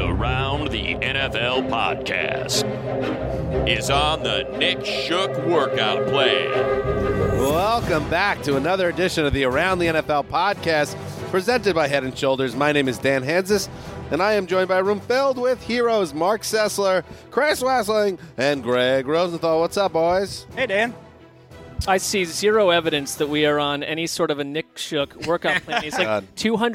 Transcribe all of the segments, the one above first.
Around the NFL podcast is on the Nick Shook workout plan. Welcome back to another edition of the Around the NFL podcast presented by Head & Shoulders. My name is Dan Hansis, and I am joined by a room filled with heroes Mark Sessler, Chris Wessling, and Greg Rosenthal. What's up, boys? Hey, Dan. I see zero evidence that we are on any sort of a Nick Shook workout plan. He's like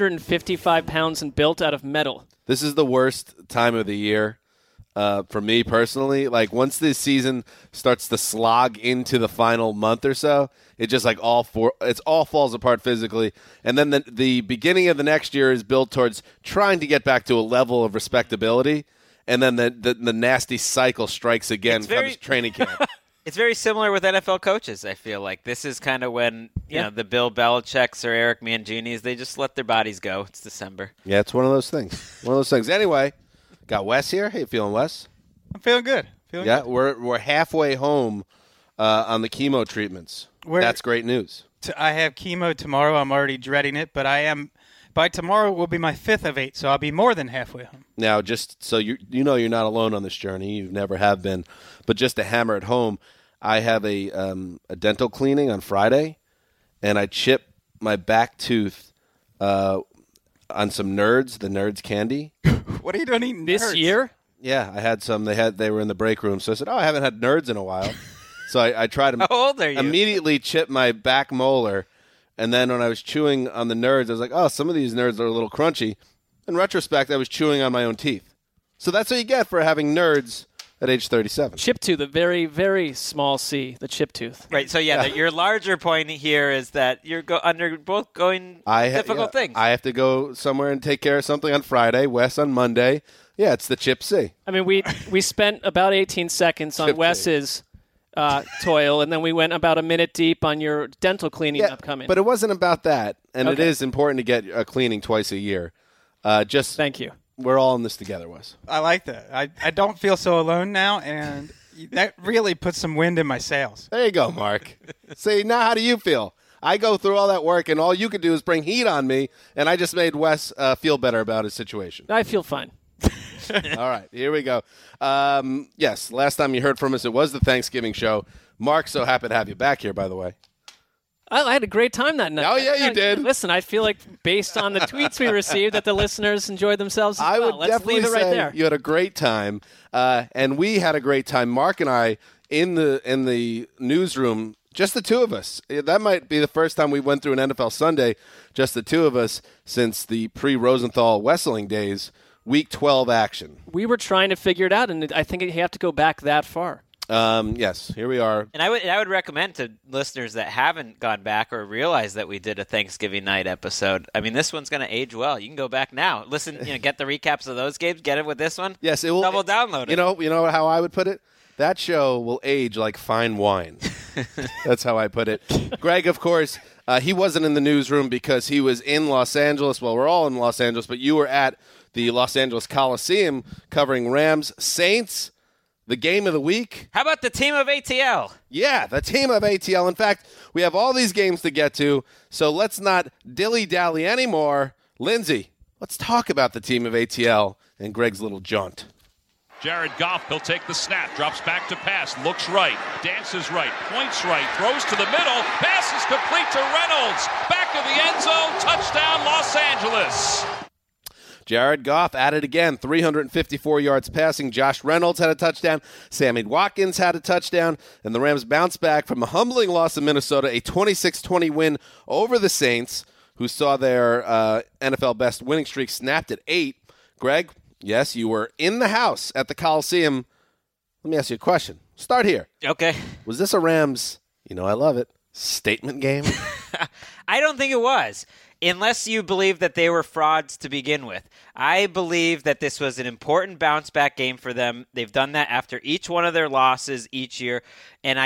255 pounds and built out of metal. This is the worst time of the year for me personally. Like, once this season starts to slog into the final month or so, it just like all falls apart physically. And then the beginning of the next year is built towards trying to get back to a level of respectability. And then the nasty cycle strikes again comes training camp. It's very similar with NFL coaches, I feel like. This is kind of when, you know, the Bill Belichick's or Eric Manginis, they just let their bodies go. It's December. Yeah, it's one of those things. Anyway, got Wes here. How you feeling, Wes? I'm feeling good. Good. We're halfway home on the chemo treatments. That's great news. I have chemo tomorrow. I'm already dreading it, but by tomorrow will be my 5th of 8, so I'll be more than halfway home. Now, just so you know you're not alone on this journey. You never have been. But just to hammer it home, I have a dental cleaning on Friday, and I chipped my back tooth on some Nerds, the Nerds candy. What are you doing eating this Nerds? year? Yeah, I had some. They were in the break room, so I said, "Oh, I haven't had Nerds in a while." So I tried to How old are you? immediately chip my back molar, and then when I was chewing on the Nerds, I was like, "Oh, some of these Nerds are a little crunchy." In retrospect, I was chewing on my own teeth. So that's what you get for having Nerds at age 37. Chip tooth, the very, very small C, the chip tooth. Right, so your larger point here is that you're both going difficult things. I have to go somewhere and take care of something on Friday, Wes on Monday. Yeah, it's the Chip C. I mean, we spent about 18 seconds on Chip C. Wes's toil, and then we went about a minute deep on your dental cleaning upcoming. But it wasn't about that, and Okay. it is important to get a cleaning twice a year. Thank you. We're all in this together, Wes. I like that. I don't feel so alone now, and that really puts some wind in my sails. There you go, Mark. See, now how do you feel? I go through all that work, and all you could do is bring heat on me, and I just made Wes feel better about his situation. I feel fine. All right, here we go. Yes, last time you heard from us, it was the Thanksgiving show. Mark, so happy to have you back here, by the way. I had a great time that night. Oh, yeah, you did. Listen, I feel like based on the tweets we received that the listeners enjoyed themselves as I well. would Let's definitely leave it right say there. you had a great time, and we had a great time. Mark and I in the newsroom, just the two of us. That might be the first time we went through an NFL Sunday, just the two of us, since the pre-Rosenthal Wessling days. Week 12 action. We were trying to figure it out, and I think you have to go back that far. Yes, here we are. And I would recommend to listeners that haven't gone back or realized that we did a Thanksgiving night episode. I mean, this one's going to age well. You can go back now, listen, get the recaps of those games, get it with this one. Yes, it will. Double download it. You know how I would put it? That show will age like fine wine. That's how I put it. Greg, of course, he wasn't in the newsroom because he was in Los Angeles. Well, we're all in Los Angeles, but you were at the Los Angeles Coliseum covering Rams Saints. The game of the week. How about the team of ATL? Yeah, the team of ATL. In fact, we have all these games to get to, so let's not dilly-dally anymore. Lindsay, let's talk about the team of ATL and Greg's little jaunt. Jared Goff, he'll take the snap, drops back to pass, looks right, dances right, points right, throws to the middle, pass is complete to Reynolds. Back of the end zone, touchdown Los Angeles. Jared Goff at it again, 354 yards passing. Josh Reynolds had a touchdown. Sammy Watkins had a touchdown. And the Rams bounced back from a humbling loss in Minnesota, a 26-20 win over the Saints, who saw their NFL best winning streak snapped at 8. Greg, yes, you were in the house at the Coliseum. Let me ask you a question. Start here. Okay. Was this a Rams, I love it, statement game? I don't think it was. Unless you believe that they were frauds to begin with. I believe that this was an important bounce-back game for them. They've done that after each one of their losses each year and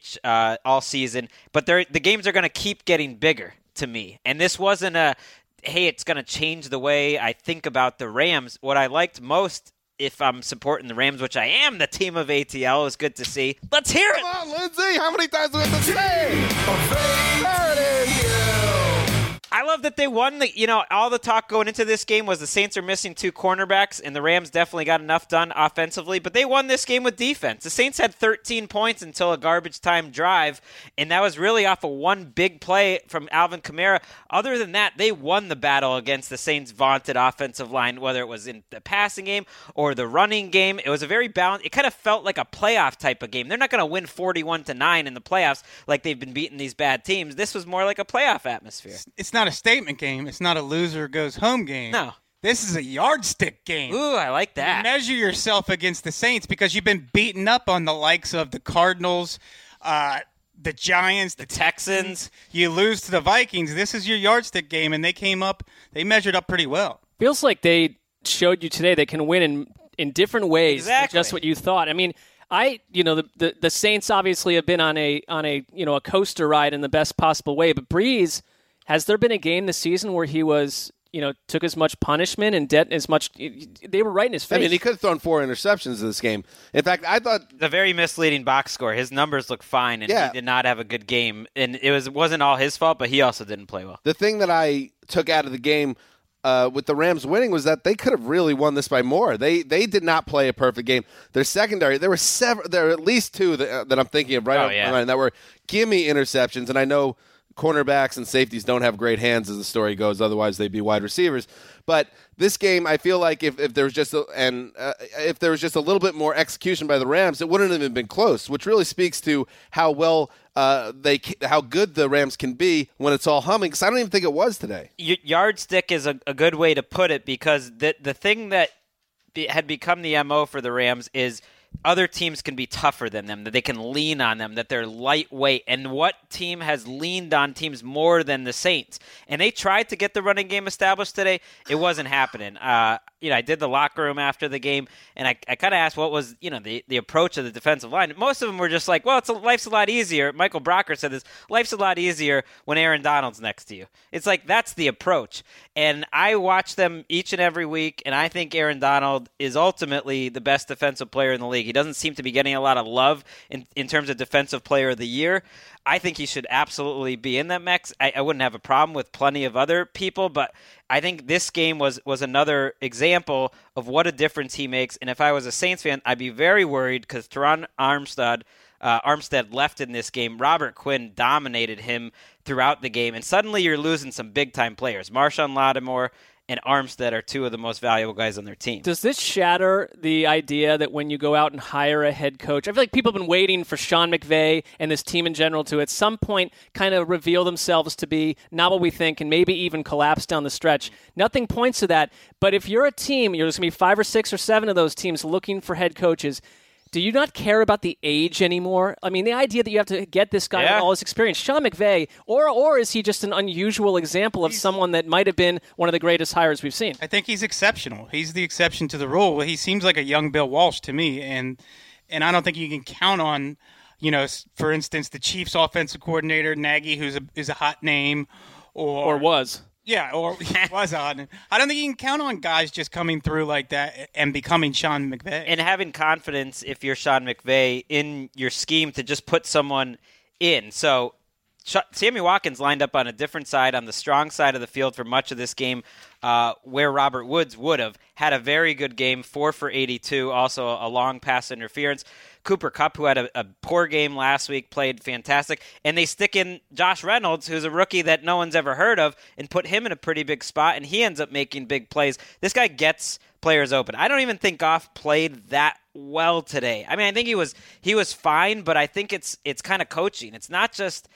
all season. But the games are going to keep getting bigger to me. And this wasn't hey, it's going to change the way I think about the Rams. What I liked most, if I'm supporting the Rams, which I am, the team of ATL, is good to see. Let's hear it! Come on, Lindsay! How many times do we have to say? There it is! I love that they won. All the talk going into this game was the Saints are missing 2 cornerbacks, and the Rams definitely got enough done offensively, but they won this game with defense. The Saints had 13 points until a garbage time drive, and that was really off of one big play from Alvin Kamara. Other than that, they won the battle against the Saints' vaunted offensive line, whether it was in the passing game or the running game. It was a very balanced. It kind of felt like a playoff type of game. They're not going to win 41-9 in the playoffs like they've been beating these bad teams. This was more like a playoff atmosphere. It's not a statement game. It's not a loser goes home game. No. This is a yardstick game. Ooh, I like that. You measure yourself against the Saints because you've been beaten up on the likes of the Cardinals, the Giants, the Texans. You lose to the Vikings. This is your yardstick game, and they measured up pretty well. Feels like they showed you today they can win in different ways than just what you thought. I mean, the Saints obviously have been on a coaster ride in the best possible way, but Breeze, has there been a game this season where he was, took as much punishment and as much? They were right in his face. I mean, he could have thrown 4 interceptions in this game. In fact, I thought the very misleading box score. His numbers look fine, and he did not have a good game. And it wasn't all his fault, but he also didn't play well. The thing that I took out of the game with the Rams winning was that they could have really won this by more. They did not play a perfect game. Their secondary, there were at least 2 that I'm thinking of that were gimme interceptions, and I know cornerbacks and safeties don't have great hands as the story goes. Otherwise, they'd be wide receivers. But this game, I feel like if there was just a little bit more execution by the Rams, it wouldn't have even been close. Which really speaks to how well how good the Rams can be when it's all humming. Because I don't even think it was today. Yardstick is a good way to put it, because the thing that had become the MO for the Rams is other teams can be tougher than them, that they can lean on them, that they're lightweight. And what team has leaned on teams more than the Saints? And they tried to get the running game established today. It wasn't happening. I did the locker room after the game, and I kind of asked what was, the approach of the defensive line. Most of them were just like, well, life's a lot easier. Michael Brocker said this, life's a lot easier when Aaron Donald's next to you. It's like, that's the approach. And I watch them each and every week, and I think Aaron Donald is ultimately the best defensive player in the league. He doesn't seem to be getting a lot of love in terms of defensive player of the year. I think he should absolutely be in that mix. I wouldn't have a problem with plenty of other people, but I think this game was another example of what a difference he makes. And if I was a Saints fan, I'd be very worried because Teron Armstead left in this game. Robert Quinn dominated him throughout the game, and suddenly you're losing some big-time players. Marshawn Lattimore and Armstead are 2 of the most valuable guys on their team. Does this shatter the idea that when you go out and hire a head coach, I feel like people have been waiting for Sean McVay and this team in general to at some point kind of reveal themselves to be not what we think and maybe even collapse down the stretch. Nothing points to that. But if you're a team, there's going to be 5 or 6 or 7 of those teams looking for head coaches. Do you not care about the age anymore? I mean, the idea that you have to get this guy with all his experience, Sean McVay, or is he just an unusual example of someone that might have been one of the greatest hires we've seen? I think he's exceptional. He's the exception to the rule. He seems like a young Bill Walsh to me, and I don't think you can count on, for instance, the Chiefs' offensive coordinator, Nagy, who's a hot name, or was. Yeah, or he was on. I don't think you can count on guys just coming through like that and becoming Sean McVay. And having confidence, if you're Sean McVay, in your scheme to just put someone in. So Sammy Watkins lined up on a different side, on the strong side of the field for much of this game, where Robert Woods would have had a very good game, 4 for 82, also a long pass interference. Cooper Kupp, who had a poor game last week, played fantastic. And they stick in Josh Reynolds, who's a rookie that no one's ever heard of, and put him in a pretty big spot, and he ends up making big plays. This guy gets players open. I don't even think Goff played that well today. I mean, I think he was fine, but I think it's kind of coaching. It's not just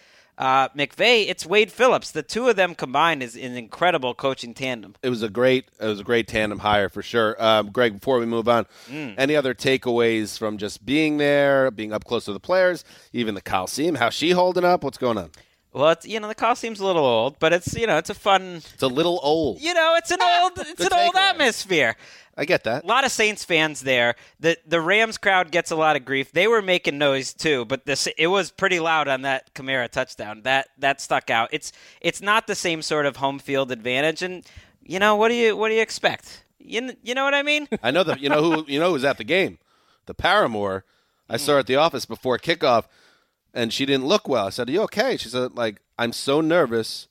McVay, it's Wade Phillips. The 2 of them combined is an incredible coaching tandem. It was a great tandem hire for sure. Greg, before we move on, any other takeaways from just being there, being up close to the players, even the Coliseum? How's she holding up? What's going on? Well, it's, the Coliseum's a little old, but it's it's a fun. It's a little old. It's an old atmosphere. I get that. A lot of Saints fans there. The Rams crowd gets a lot of grief. They were making noise too, but it was pretty loud on that Kamara touchdown. That stuck out. It's not the same sort of home field advantage, and what do you expect? You know what I mean? I know that. Who was at the game? The Paramore. I saw her at the office before kickoff, and she didn't look well. I said, "Are you okay?" She said, "I'm so nervous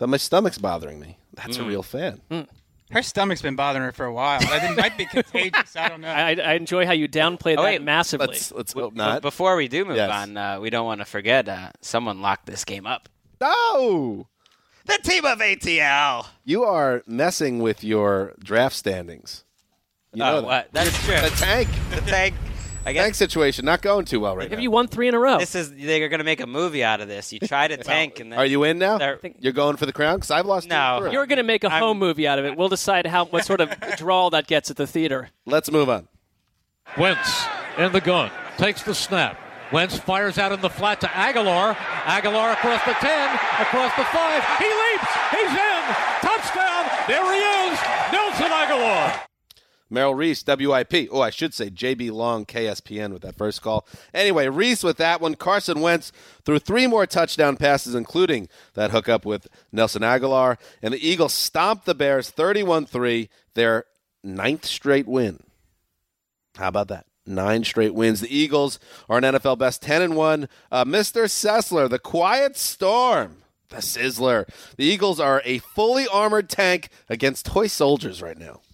that my stomach's bothering me. That's a real fan. Her stomach's been bothering her for a while. I think it might be contagious. I don't know. I enjoy how you downplayed that massively. Let's hope not. Before we do move on, we don't want to forget someone locked this game up. No! The team of ATL. You are messing with your draft standings. You know what? That's true. The tank. The tank. I guess Tank situation not going too well right now. Have you won 3 in a row? they're going to make a movie out of this. You try to tank, and then Are you in now? You're going for the crown? Because I've lost. No. You're going to make a home movie out of it. We'll decide what sort of draw that gets at the theater. Let's move on. Wentz in the gun. Takes the snap. Wentz fires out in the flat to Aguilar. Aguilar across the 10, across the 5. He leaps. He's in. Touchdown. There he is. Nelson Aguilar. Merrill Reese, WIP. Oh, I should say JB Long, KSPN with that first call. Anyway, Reese with that one. Carson Wentz threw 3 more touchdown passes, including that hookup with Nelson Aguilar. And the Eagles stomped the Bears 31-3, their 9th straight win. How about that? 9 straight wins. The Eagles are an NFL best 10-1. Mr. Sessler, the quiet storm. The Sizzler. The Eagles are a fully armored tank against toy soldiers right now.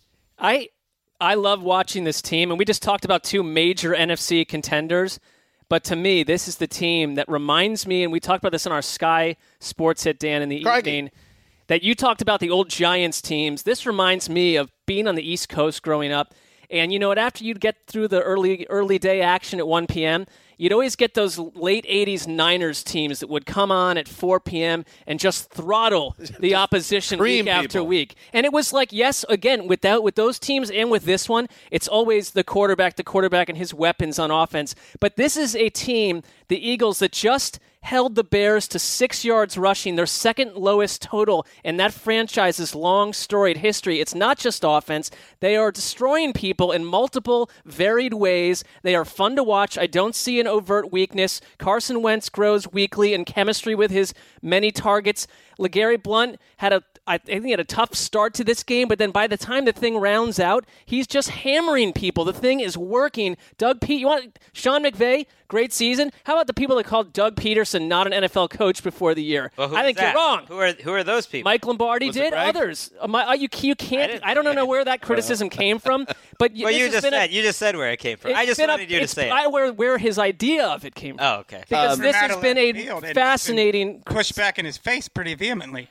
I love watching this team, and we just talked about 2 major NFC contenders, but to me, this is the team that reminds me, and we talked about this on our Sky Sports Hit, Dan, in the evening, that you talked about the old Giants teams. This reminds me of being on the East Coast growing up, and you know what, after you'd get through the early day action at 1 p.m., you'd always get those late 80s Niners teams that would come on at 4 p.m. and just throttle the opposition week after week. And it was like, yes, again, with those teams and with this one, it's always the quarterback and his weapons on offense. But this is a team, the Eagles, that just held the Bears to 6 yards rushing, their second lowest total in that franchise's long, storied history. It's not just offense. They are destroying people in multiple, varied ways. They are fun to watch. I don't see an overt weakness. Carson Wentz grows weekly in chemistry with his many targets. LeGarrette Blount I think he had a tough start to this game, but then by the time the thing rounds out, he's just hammering people. The thing is working. You want Sean McVay? Great season. How about the people that called Doug Peterson not an NFL coach before the year? Well, I think you're wrong. Who are those people? Mike Lombardi did. Others. You can't. I don't know where that criticism came from. But you just said where it came from. I just wanted you to say it. Where his idea of it came from. Oh, okay. Because this has been a fascinating push back in his face pretty vehemently.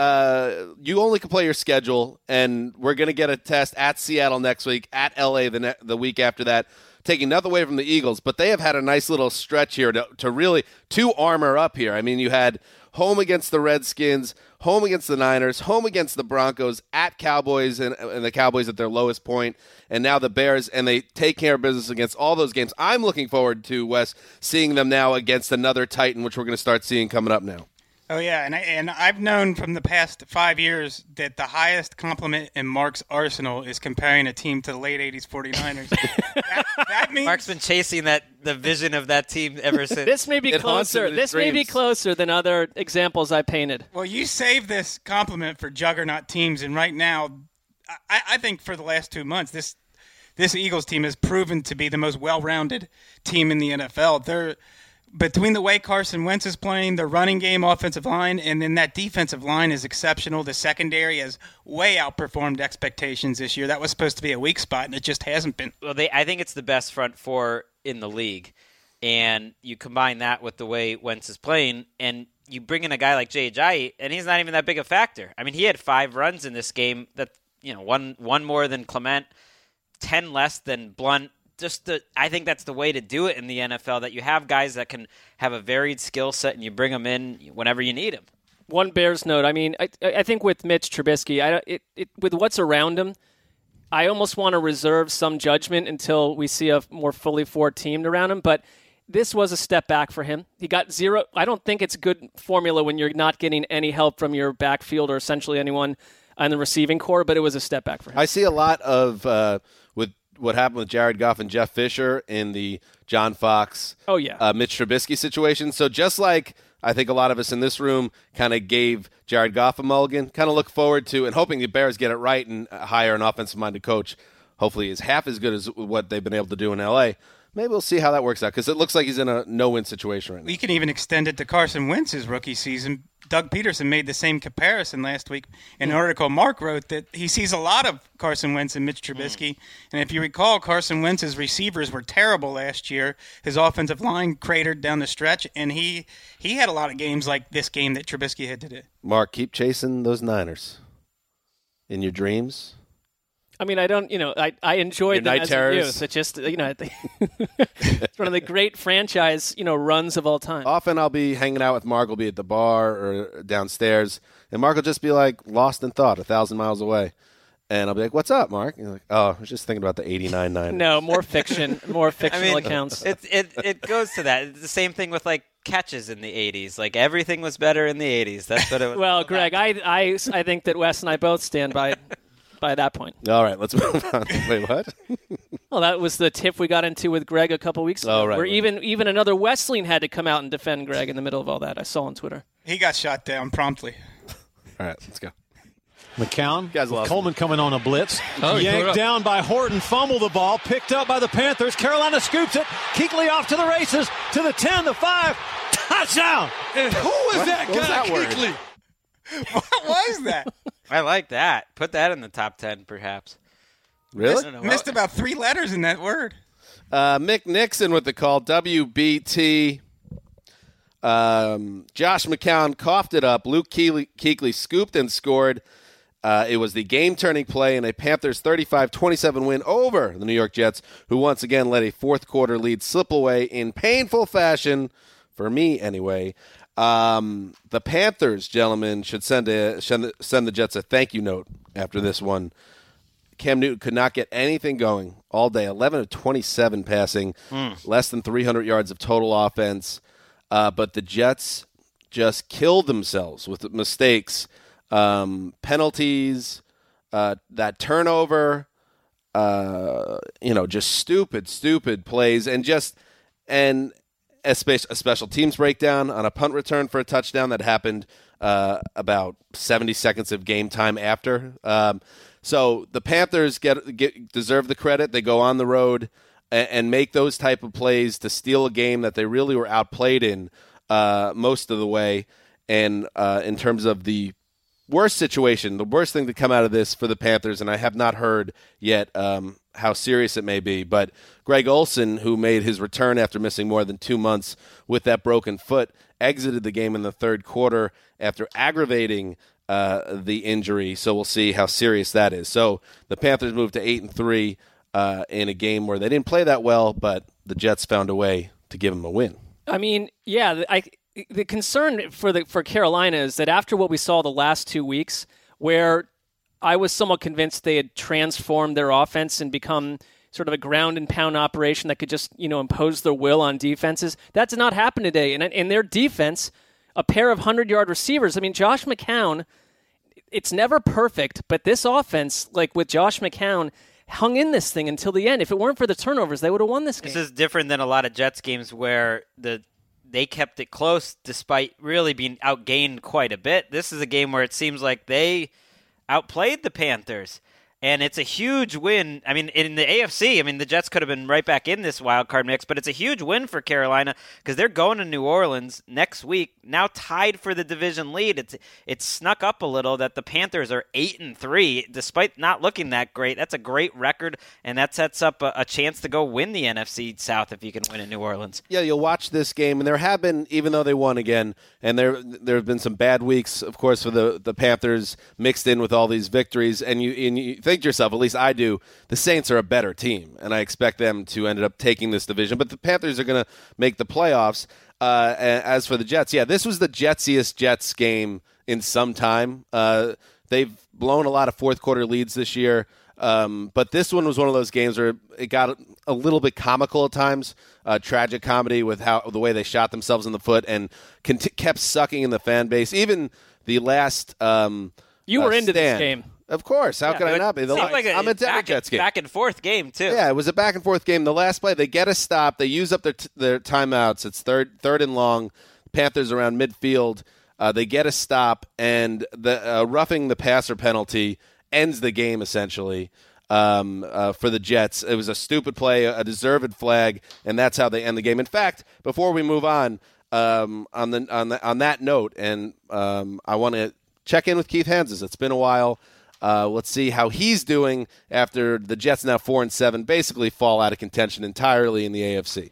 You only can play your schedule, and we're going to get a test at Seattle next week, at LA the week after that, taking nothing away from the Eagles, but they have had a nice little stretch here to really armor up here. I mean, you had home against the Redskins, home against the Niners, home against the Broncos, at Cowboys, and the Cowboys at their lowest point, and now the Bears, and they take care of business against all those games. I'm looking forward to, Wes, seeing them now against another Titan, which we're going to start seeing coming up now. Oh, yeah, and I've known from the past 5 years that the highest compliment in Mark's arsenal is comparing a team to the late 80s 49ers. that means Mark's been chasing the vision of that team ever since. This may be closer. This may be closer than other examples I painted. Well, you saved this compliment for juggernaut teams, and right now, I think for the last 2 months, this Eagles team has proven to be the most well-rounded team in the NFL. Between the way Carson Wentz is playing, the running game, offensive line, and then that defensive line is exceptional. The secondary has way outperformed expectations this year. That was supposed to be a weak spot, and it just hasn't been. Well, I think it's the best front four in the league, and you combine that with the way Wentz is playing, and you bring in a guy like Jay Ajayi, and he's not even that big a factor. I mean, he had 5 runs in this game, that one more than Clement, 10 less than Blount. I think that's the way to do it in the NFL, that you have guys that can have a varied skill set and you bring them in whenever you need them. One Bears note. I mean, I think with Mitch Trubisky, with what's around him, I almost want to reserve some judgment until we see a more fully formed team around him. But this was a step back for him. He got 0. I don't think it's good formula when you're not getting any help from your backfield or essentially anyone on the receiving core, but it was a step back for him. I see a lot of with what happened with Jared Goff and Jeff Fisher in the John Fox, Mitch Trubisky situation. So just like I think a lot of us in this room kind of gave Jared Goff a mulligan, kind of look forward to and hoping the Bears get it right and hire an offensive-minded coach. Hopefully is half as good as what they've been able to do in L.A. maybe we'll see how that works out because it looks like he's in a no-win situation right now. We can even extend it to Carson Wentz's rookie season. Doug Peterson made the same comparison last week in an article Mark wrote that he sees a lot of Carson Wentz and Mitch Trubisky. And if you recall, Carson Wentz's receivers were terrible last year. His offensive line cratered down the stretch, and he had a lot of games like this game that Trubisky had today. Mark, keep chasing those Niners in your dreams. I mean, I don't, I enjoyed them as a youth. It just, it's one of the great franchise, runs of all time. Often I'll be hanging out with Mark. We'll be at the bar or downstairs, and Mark will just be like lost in thought 1,000 miles away. And I'll be like, "What's up, Mark?" And you're like, "Oh, I was just thinking about the '89 Niners." No, more fiction, more fictional accounts. It goes to that. It's the same thing with like catches in the '80s. Like everything was better in the '80s. That's what it was. Well, Greg, I think that Wes and I both stand by that point. All right, let's move on. Wait, what? Well, that was the tiff we got into with Greg a couple weeks ago. Oh, right, where right. even another Wesleyan had to come out and defend Greg in the middle of all that. I saw on Twitter. He got shot down promptly. All right, let's go. McCown, Guys lost Coleman me. coming on a blitz. Oh, Yanked down by Horton, fumble the ball, picked up by the Panthers. Carolina scoops it. Kuechly off to the races, to the 10, the 5. Touchdown! Who is that What was guy, that word? Kuechly? What was that? I like that. Put that in the top 10, perhaps. Really? Missed about 3 letters in that word. Mick Nixon with the call. WBT. Josh McCown coughed it up. Luke Kuechly scooped and scored. It was the game-turning play in a Panthers 35-27 win over the New York Jets, who once again let a fourth-quarter lead slip away in painful fashion, for me anyway. The Panthers, gentlemen, should send the Jets a thank you note after this one. Cam Newton could not get anything going all day. 11 of 27 passing, less than 300 yards of total offense. But the Jets just killed themselves with mistakes, penalties, that turnover, just stupid plays, and a special teams breakdown on a punt return for a touchdown that happened about 70 seconds of game time after. So the Panthers deserve the credit. They go on the road and make those type of plays to steal a game that they really were outplayed in most of the way. And in terms of the worst situation, the worst thing to come out of this for the Panthers, and I have not heard yet how serious it may be, but Greg Olsen, who made his return after missing more than 2 months with that broken foot, exited the game in the third quarter after aggravating the injury. So we'll see how serious that is. So the Panthers moved to 8-3 in a game where they didn't play that well, but the Jets found a way to give them a win. I mean, yeah, the concern for Carolina is that after what we saw the last 2 weeks, where I was somewhat convinced they had transformed their offense and become sort of a ground and pound operation that could just, impose their will on defenses. That did not happen today. And in their defense, a pair of 100-yard receivers. I mean, Josh McCown, it's never perfect, but this offense, like with Josh McCown, hung in this thing until the end. If it weren't for the turnovers, they would have won this game. This is different than a lot of Jets games where they kept it close despite really being outgained quite a bit. This is a game where it seems like they outplayed the Panthers. And it's a huge win. I mean, in the AFC, the Jets could have been right back in this wild card mix, but it's a huge win for Carolina because they're going to New Orleans next week, now tied for the division lead. It's snuck up a little that the Panthers are 8-3, despite not looking that great. That's a great record, and that sets up a chance to go win the NFC South if you can win in New Orleans. Yeah, you'll watch this game, and there have been, even though they won again, and there have been some bad weeks, of course, for the Panthers mixed in with all these victories, and you think to yourself, at least I do, the Saints are a better team, and I expect them to end up taking this division. But the Panthers are going to make the playoffs. As for the Jets, yeah, this was the jetsiest Jets game in some time. They've blown a lot of fourth-quarter leads this year, but this one was one of those games where it got a little bit comical at times, tragic comedy with the way they shot themselves in the foot and kept sucking in the fan base. Even the last you were into stand. this game. Of course. How could I not be? I'm a Jets game. Back and forth game, too. Yeah, it was a back and forth game. The last play, they get a stop. They use up their timeouts. It's third and long. Panthers around midfield. They get a stop, and the roughing the passer penalty ends the game, essentially. for the Jets. It was a stupid play, a deserved flag, and that's how they end the game. In fact, before we move on that note, and I want to check in with Keith Hanses. It's been a while. Let's see how he's doing after the Jets, now 4-7, basically fall out of contention entirely in the AFC.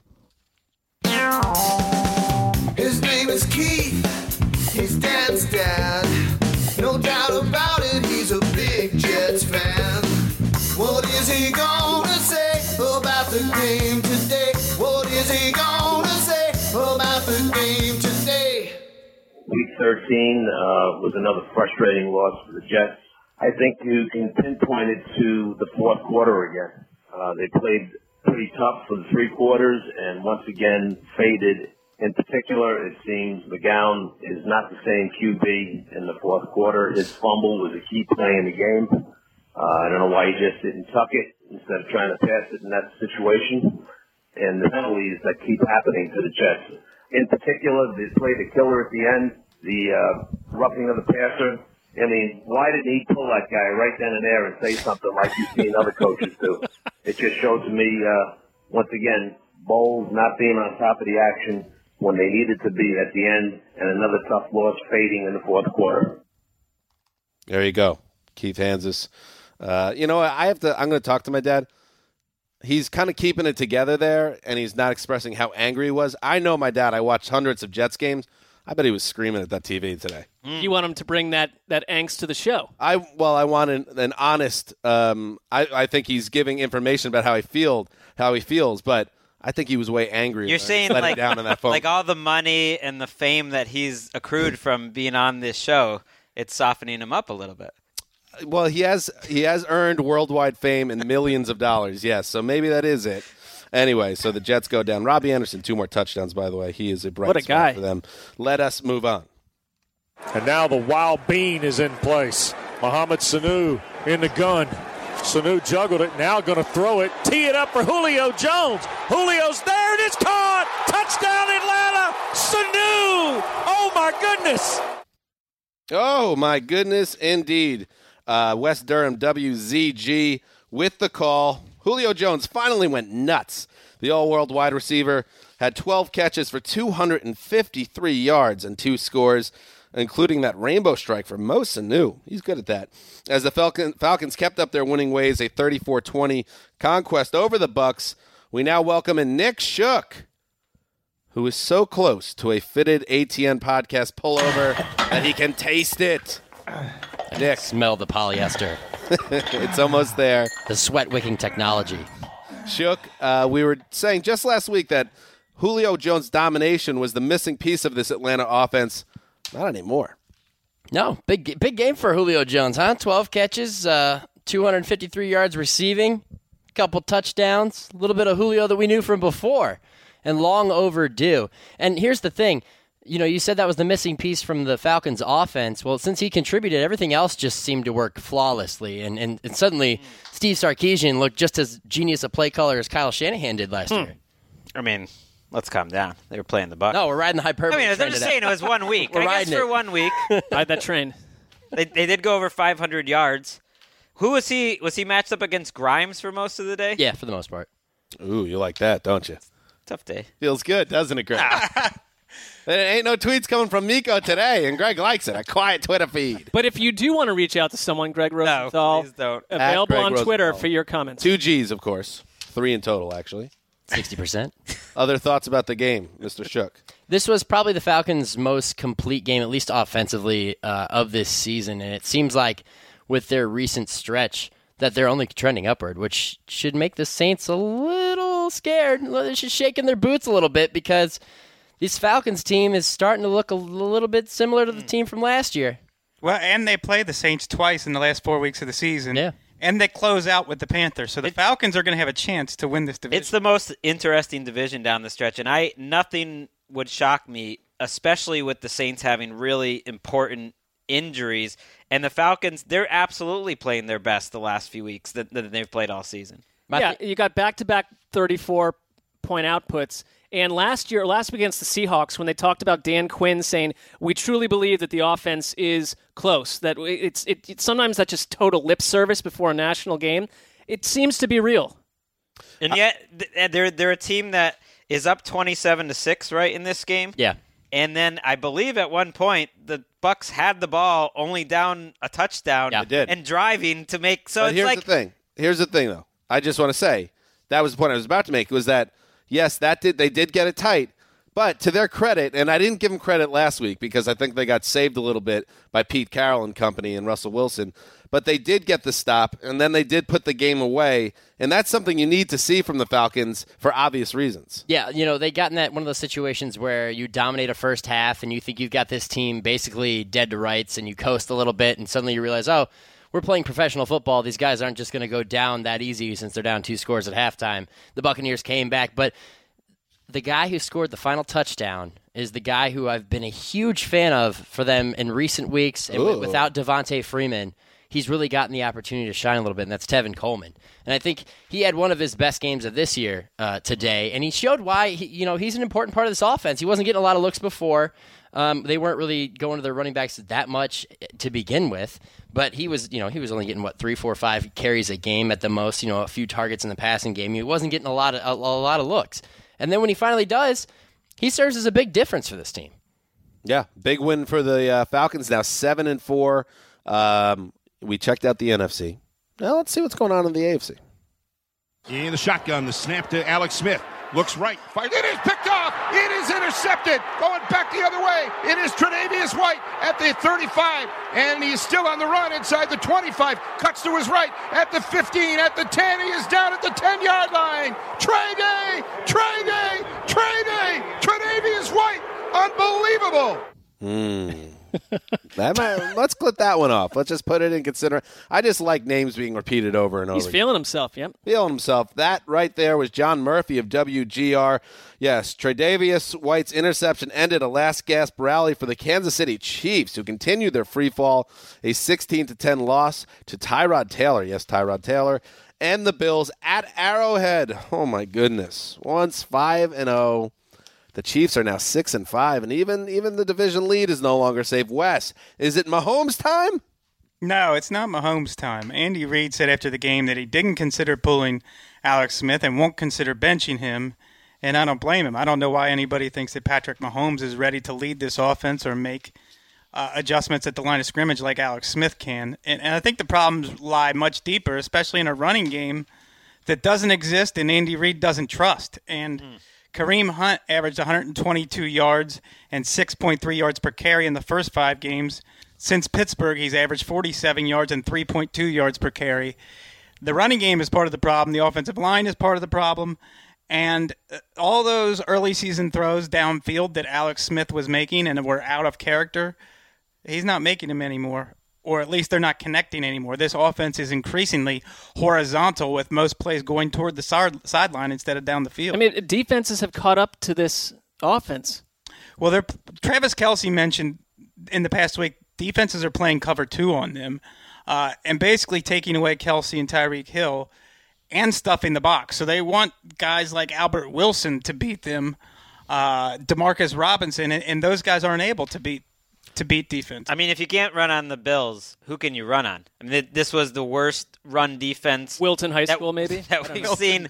His name is Keith. He's Dan's dad. No doubt about it, he's a big Jets fan. What is he gonna say about the game today? What is he gonna say about the game today? Week 13 was another frustrating loss for the Jets. I think you can pinpoint it to the fourth quarter again. They played pretty tough for the three quarters and once again faded. In particular, it seems McGowan is not the same QB in the fourth quarter. His fumble was a key play in the game. I don't know why he just didn't tuck it instead of trying to pass it in that situation. And the penalties that keep happening to the Jets. In particular, they played a killer at the end, the roughing of the passer. I mean, why didn't he pull that guy right then and there and say something like you've seen other coaches do? It just showed to me, once again, Bowles not being on top of the action when they needed to be at the end, and another tough loss fading in the fourth quarter. There you go, Keith Hanses. I'm going to talk to my dad. He's kind of keeping it together there, and he's not expressing how angry he was. I know my dad. I watched hundreds of Jets games. I bet he was screaming at that TV today. You want him to bring that angst to the show. I want an honest. I think he's giving information about how he feels, but I think he was way angry. You're saying like down on that phone. Like all the money and the fame that he's accrued from being on this show, it's softening him up a little bit. Well, he has earned worldwide fame and millions of dollars. Yes, so maybe that is it. Anyway, so the Jets go down. Robbie Anderson, 2 more touchdowns, by the way. He is a bright spot for them. Let us move on. And now the wild bean is in place. Mohamed Sanu in the gun. Sanu juggled it, now going to throw it. Tee it up for Julio Jones. Julio's there, and it's caught. Touchdown, Atlanta. Sanu. Oh, my goodness. Oh, my goodness, indeed. West Durham WZG with the call. Julio Jones finally went nuts. The all-world wide receiver had 12 catches for 253 yards and 2 scores, including that rainbow strike for Mo Sanu. He's good at that. As the Falcons kept up their winning ways, a 34-20 conquest over the Bucs, we now welcome in Nick Shook, who is so close to a fitted ATN podcast pullover that he can taste it. Nick. Smell the polyester. It's almost there. The sweat-wicking technology. Shook, we were saying just last week that Julio Jones' domination was the missing piece of this Atlanta offense. Not anymore. No, big game for Julio Jones, huh? 12 catches, 253 yards receiving, a couple touchdowns, a little bit of Julio that we knew from before, and long overdue. And here's the thing. You said that was the missing piece from the Falcons' offense. Well, since he contributed, everything else just seemed to work flawlessly. And suddenly, Steve Sarkisian looked just as genius a play caller as Kyle Shanahan did last year. I mean, let's calm down. They were playing the Bucs. No, we're riding the hyperbole. I mean, they're just saying it was 1 week. We're I guess for 1 week. Ride that train. They did go over 500 yards. Who was he? Was he matched up against Grimes for most of the day? Yeah, for the most part. Ooh, you like that, don't you? Tough day. Feels good, doesn't it, Greg? There ain't no tweets coming from Miko today, and Greg likes it. A quiet Twitter feed. But if you do want to reach out to someone, Greg Rosenthal, please don't. Available on Twitter Rosenthal. for your comments. 2 G's, of course. 3 in total, actually. 60%. Other thoughts about the game, Mr. Shook? This was probably the Falcons' most complete game, at least offensively, of this season. And it seems like with their recent stretch that they're only trending upward, which should make the Saints a little scared. They're just shaking their boots a little bit because this Falcons team is starting to look a little bit similar to the team from last year. Well, and they played the Saints twice in the last 4 weeks of the season. Yeah. And they close out with the Panthers. So the Falcons are going to have a chance to win this division. It's the most interesting division down the stretch, and nothing would shock me, especially with the Saints having really important injuries. And the Falcons, they're absolutely playing their best the last few weeks that they've played all season. You got back-to-back 34-point outputs. And last week against the Seahawks, when they talked about Dan Quinn saying, we truly believe that the offense is close, that it's sometimes that's just total lip service before a national game. it seems to be real. And yet, they're a team that is up 27-6, right, in this game? Yeah. And then I believe at one point the Bucks had the ball only down a touchdown and driving to make. So but it's here's like the thing. Here's the thing, though. I just want to say that was the point I was about to make. Was that yes, they did get it tight, but to their credit, and I didn't give them credit last week because I think they got saved a little bit by Pete Carroll and company and Russell Wilson. But they did get the stop, and then they did put the game away, and that's something you need to see from the Falcons for obvious reasons. Yeah, they got in that one of those situations where you dominate a first half, and you think you've got this team basically dead to rights, and you coast a little bit, and suddenly you realize, oh, we're playing professional football. These guys aren't just going to go down that easy since they're down 2 scores at halftime. The Buccaneers came back, but the guy who scored the final touchdown is the guy who I've been a huge fan of for them in recent weeks, and without Devontae Freeman, he's really gotten the opportunity to shine a little bit, and that's Tevin Coleman. And I think he had one of his best games of this year today, and he showed why he's an important part of this offense. He wasn't getting a lot of looks before. They weren't really going to their running backs that much to begin with, but he was only getting 3, 4, 5 carries a game at the most. A few targets in the passing game. He wasn't getting a lot of looks, and then when he finally does, he serves as a big difference for this team. Yeah, big win for the Falcons. Now 7-4. We checked out the NFC. Now let's see what's going on in the AFC. In the shotgun, the snap to Alex Smith. Looks right. Fires. It is picked off. It is intercepted. Going back the other way. It is Tre'Davious White at the 35. And he is still on the run inside the 25. Cuts to his right at the 15. At the 10. He is down at the 10-yard line. Tre'Davious White. Unbelievable. Let's clip that one off. Let's just put it in consider. I just like names being repeated over and over. He's feeling himself, yep. Feeling himself. That right there was John Murphy of WGR. Yes, Tre'Davious White's interception ended a last-gasp rally for the Kansas City Chiefs, who continued their free fall, a 16-10 loss to Tyrod Taylor. Yes, Tyrod Taylor. And the Bills at Arrowhead. Oh, my goodness. Once 5-0. The Chiefs are now 6-5, and even the division lead is no longer safe. Wes, is it Mahomes time? No, it's not Mahomes time. Andy Reid said after the game that he didn't consider pulling Alex Smith and won't consider benching him, and I don't blame him. I don't know why anybody thinks that Patrick Mahomes is ready to lead this offense or make adjustments at the line of scrimmage like Alex Smith can. And I think the problems lie much deeper, especially in a running game that doesn't exist and Andy Reid doesn't trust. And Kareem Hunt averaged 122 yards and 6.3 yards per carry in the first 5 games. Since Pittsburgh, he's averaged 47 yards and 3.2 yards per carry. The running game is part of the problem. The offensive line is part of the problem. And all those early season throws downfield that Alex Smith was making and were out of character, he's not making them anymore. Or at least they're not connecting anymore. This offense is increasingly horizontal with most plays going toward the sideline instead of down the field. I mean, defenses have caught up to this offense. Well, Travis Kelce mentioned in the past week defenses are playing cover 2 on them and basically taking away Kelce and Tyreek Hill and stuffing the box. So they want guys like Albert Wilson to beat them, Demarcus Robinson, and those guys aren't able to beat defense. I mean, if you can't run on the Bills, who can you run on? I mean, this was the worst run defense Wilton High School, maybe? that we've seen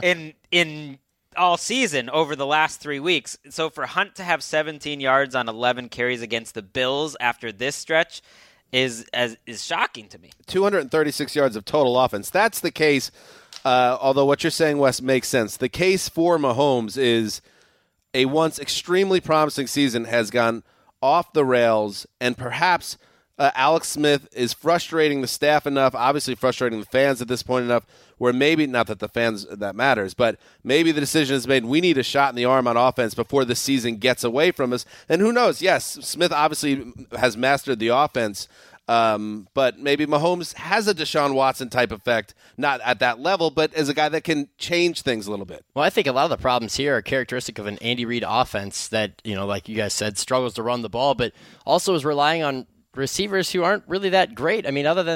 in all season over the last 3 weeks. So for Hunt to have 17 yards on 11 carries against the Bills after this stretch is shocking to me. 236 yards of total offense. That's the case, although what you're saying, Wes, makes sense. The case for Mahomes is a once extremely promising season has gone off the rails, and perhaps Alex Smith is frustrating the staff enough, obviously frustrating the fans at this point enough, where maybe, not that the fans that matters, but maybe the decision is made, we need a shot in the arm on offense before the season gets away from us. And who knows, yes, Smith obviously has mastered the offense, but maybe Mahomes has a Deshaun Watson type effect, not at that level, but as a guy that can change things a little bit. Well, I think a lot of the problems here are characteristic of an Andy Reid offense that, like you guys said, struggles to run the ball, but also is relying on receivers who aren't really that great. I mean, other than,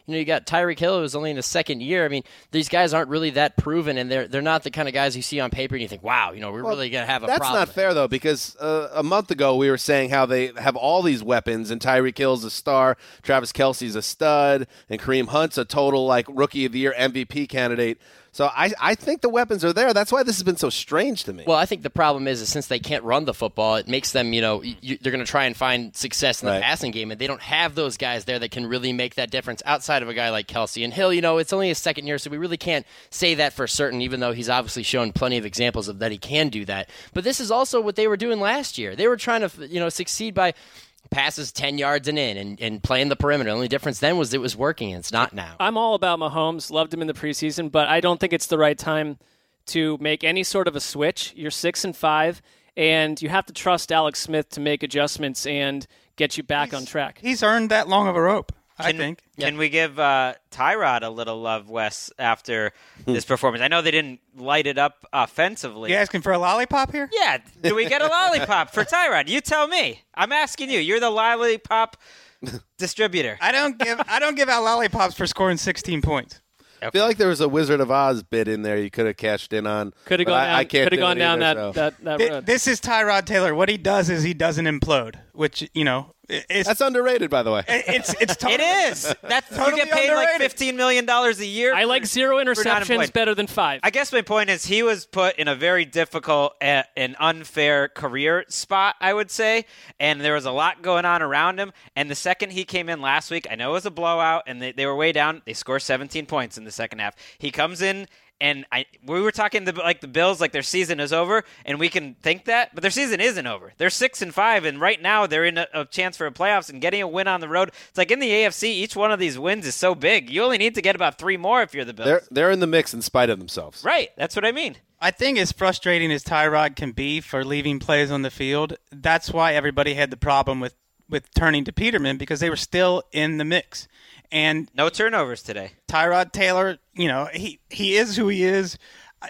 You got Tyreek Hill, who was only in his second year. I mean, these guys aren't really that proven, and they're not the kind of guys you see on paper and you think, wow, we're really going to have a That's problem. not fair, though, because a month ago we were saying how they have all these weapons, and Tyreek Hill's a star, Travis Kelce's a stud, and Kareem Hunt's a total Rookie of the Year MVP candidate. So I think the weapons are there. That's why this has been so strange to me. Well, I think the problem is since they can't run the football, it makes them, they're going to try and find success in the passing game, and they don't have those guys there that can really make that difference outside of a guy like Kelce. And Hill, it's only his second year, so we really can't say that for certain, even though he's obviously shown plenty of examples of that he can do that. But this is also what they were doing last year. They were trying to, succeed by passes 10 yards and in and playing the perimeter. The only difference then was it was working, and it's not now. I'm all about Mahomes. Loved him in the preseason, but I don't think it's the right time to make any sort of a switch. You're 6-5, and you have to trust Alex Smith to make adjustments and get you back on track. He's earned that long of a rope, I think. Can we give Tyrod a little love, Wes, after this performance? I know they didn't light it up offensively. You asking for a lollipop here? Yeah. Do we get a lollipop for Tyrod? You tell me. I'm asking you. You're the lollipop distributor. I don't give out lollipops for scoring 16 points. I feel like there was a Wizard of Oz bit in there you could have cashed in on. Could have gone down that road. This is Tyrod Taylor. What he does is he doesn't implode, which, that's underrated, by the way. It's totally, it is. That's totally you get paid underrated. $15 million a year. I like 0 interceptions better than 5. I guess my point is he was put in a very difficult and unfair career spot, I would say, and there was a lot going on around him. And the second he came in last week, I know it was a blowout, and they were way down. They scored 17 points in the second half. He comes in. And we were talking the Bills, their season is over, and we can think that, but their season isn't over. They're 6-5, and right now they're in a chance for a playoffs and getting a win on the road. It's like in the AFC, each one of these wins is so big. You only need to get about 3 more if you're the Bills. They're in the mix in spite of themselves. Right, that's what I mean. I think as frustrating as Tyrod can be for leaving plays on the field, that's why everybody had the problem with turning to Peterman, because they were still in the mix. And no turnovers today. Tyrod Taylor, he is who he is.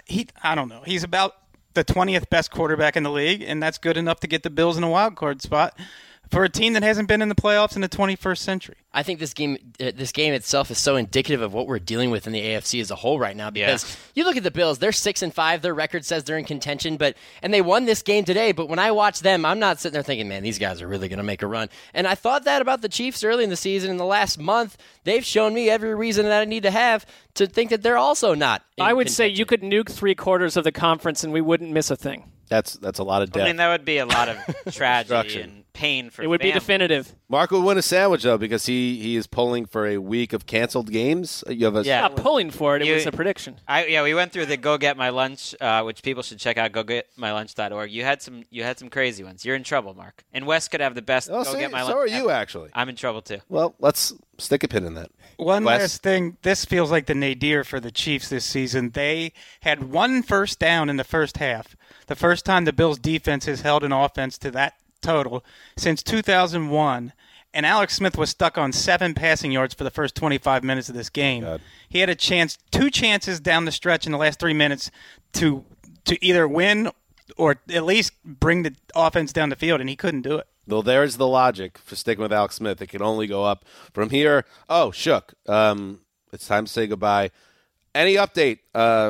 I don't know. He's about the 20th best quarterback in the league, and that's good enough to get the Bills in a wild card spot for a team that hasn't been in the playoffs in the 21st century. I think this game itself is so indicative of what we're dealing with in the AFC as a whole right now. Because you look at the Bills, they're 6-5. Their record says they're in contention, and they won this game today. But when I watch them, I'm not sitting there thinking, man, these guys are really going to make a run. And I thought that about the Chiefs early in the season. In the last month, they've shown me every reason that I need to have to think that they're also not in I would contention. say you could nuke 3/4 of the conference and we wouldn't miss a thing. That's a lot of death. I mean, that would be a lot of tragedy and pain for It would be families. definitive. Mark would win a sandwich, though, because he is pulling for a week of canceled games. You have Not pulling for it. It was a prediction. We went through the Go Get My Lunch, which people should check out, gogetmylunch.org. You had some crazy ones. You're in trouble, Mark. And Wes could have the best Go Get My Lunch. So are you, actually. I'm in trouble, too. Well, let's stick a pin in that. One Wes? last thing. This feels like the nadir for the Chiefs this season. They had 1 first down in the first half. The first time the Bills' defense has held an offense to that total since 2001. And Alex Smith was stuck on 7 passing yards for the first 25 minutes of this game. God. He had 2 chances down the stretch in the last 3 minutes to either win or at least bring the offense down the field, and he couldn't do it. Well, there's the logic for sticking with Alex Smith. It can only go up from here. Oh, Shook. It's time to say goodbye. Any update,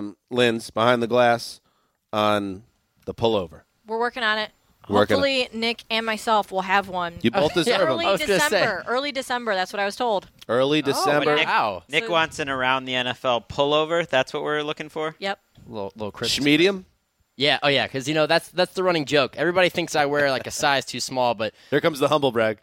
Linz, behind the glass, on the pullover? We're working on it. Working Hopefully, Nick and myself will have one. You both deserve them. Early December. That's what I was told. Early December. Nick wants an around the NFL pullover. That's what we're looking for? Yep. Little Christmas. Medium? Yeah. Oh, yeah. Because that's the running joke. Everybody thinks I wear like a size too small, but here comes the humble brag.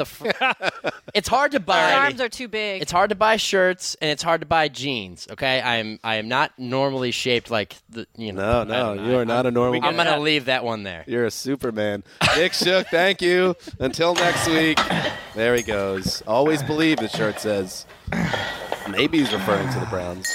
It's hard to buy. His arms are too big. It's hard to buy shirts and it's hard to buy jeans. Okay, I am not normally shaped like the No, you are not a normal. I'm gonna leave that one there. You're a Superman. Nick Shook, thank you. Until next week. There he goes. Always believe, the shirt says. Maybe he's referring to the Browns.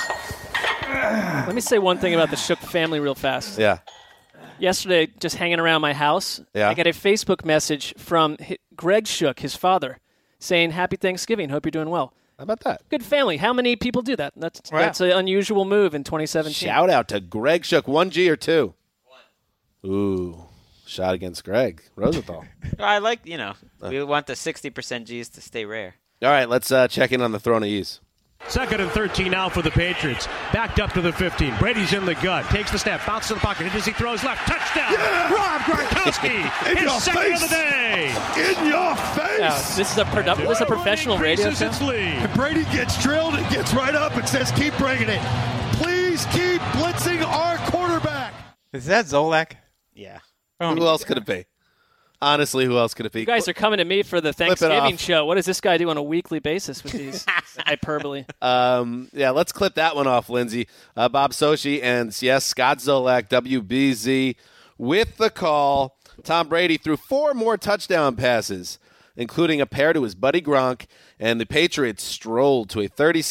Let me say one thing about the Shook family real fast. Yeah. Yesterday, just hanging around my house, I got a Facebook message from Greg Shook, his father, saying, "Happy Thanksgiving. Hope you're doing well." How about that? Good family. How many people do that? That's an unusual move in 2017. Shout out to Greg Shook. 1 G or 2? 1. Ooh. Shot against Greg Rosenthal. I like, we want the 60% G's to stay rare. All right, let's check in on the Throne of Ease. 2nd and 13 now for the Patriots. Backed up to the 15. Brady's in the gun. Takes the snap. Bounces to the pocket. As he throws left. Touchdown. Yeah! Rob Gronkowski. His second of the day. In your face. This is a professional radio show. And Brady gets drilled and gets right up and says, keep bringing it. Please keep blitzing our quarterback. Is that Zolak? Yeah. Who else could it be? Honestly, who else could it be? You guys are coming to me for the Thanksgiving show. What does this guy do on a weekly basis with these hyperbole? Yeah, let's clip that one off, Lindsay. Bob Sochi and, yes, Scott Zolak, WBZ, with the call. Tom Brady threw 4 more touchdown passes, including a pair to his buddy Gronk, and the Patriots strolled to a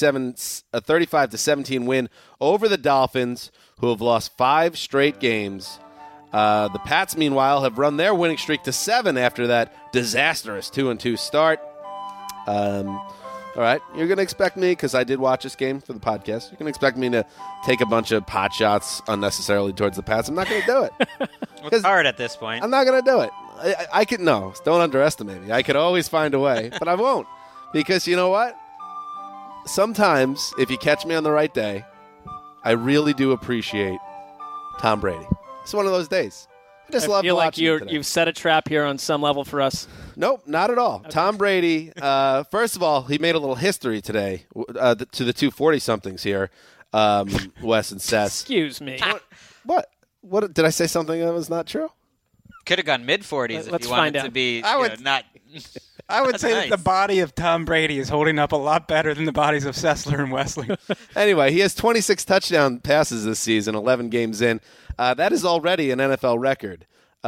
35-17 win over the Dolphins, who have lost 5 straight games. The Pats, meanwhile, have run their winning streak to 7 after that disastrous 2-2 start. All right, you're going to expect me, because I did watch this game for the podcast, you're going to expect me to take a bunch of pot shots unnecessarily towards the Pats. I'm not going to do it. It's hard at this point. I'm not going to do it. I could, no, don't underestimate me. I could always find a way, but I won't. Because you know what? Sometimes, if you catch me on the right day, I really do appreciate Tom Brady. It's one of those days. I just love feel like watching it today. you've set a trap here on some level for us. Nope, not at all. Okay. Tom Brady, first of all, he made a little history today to the 240-somethings here, Wes and Seth. Excuse me. What? Did I say something that was not true? Could have gone mid-40s if you wanted to be not... I would say that the body of Tom Brady is holding up a lot better than the bodies of Sessler and Wesley. Anyway, he has 26 touchdown passes this season, 11 games in. That is already an NFL record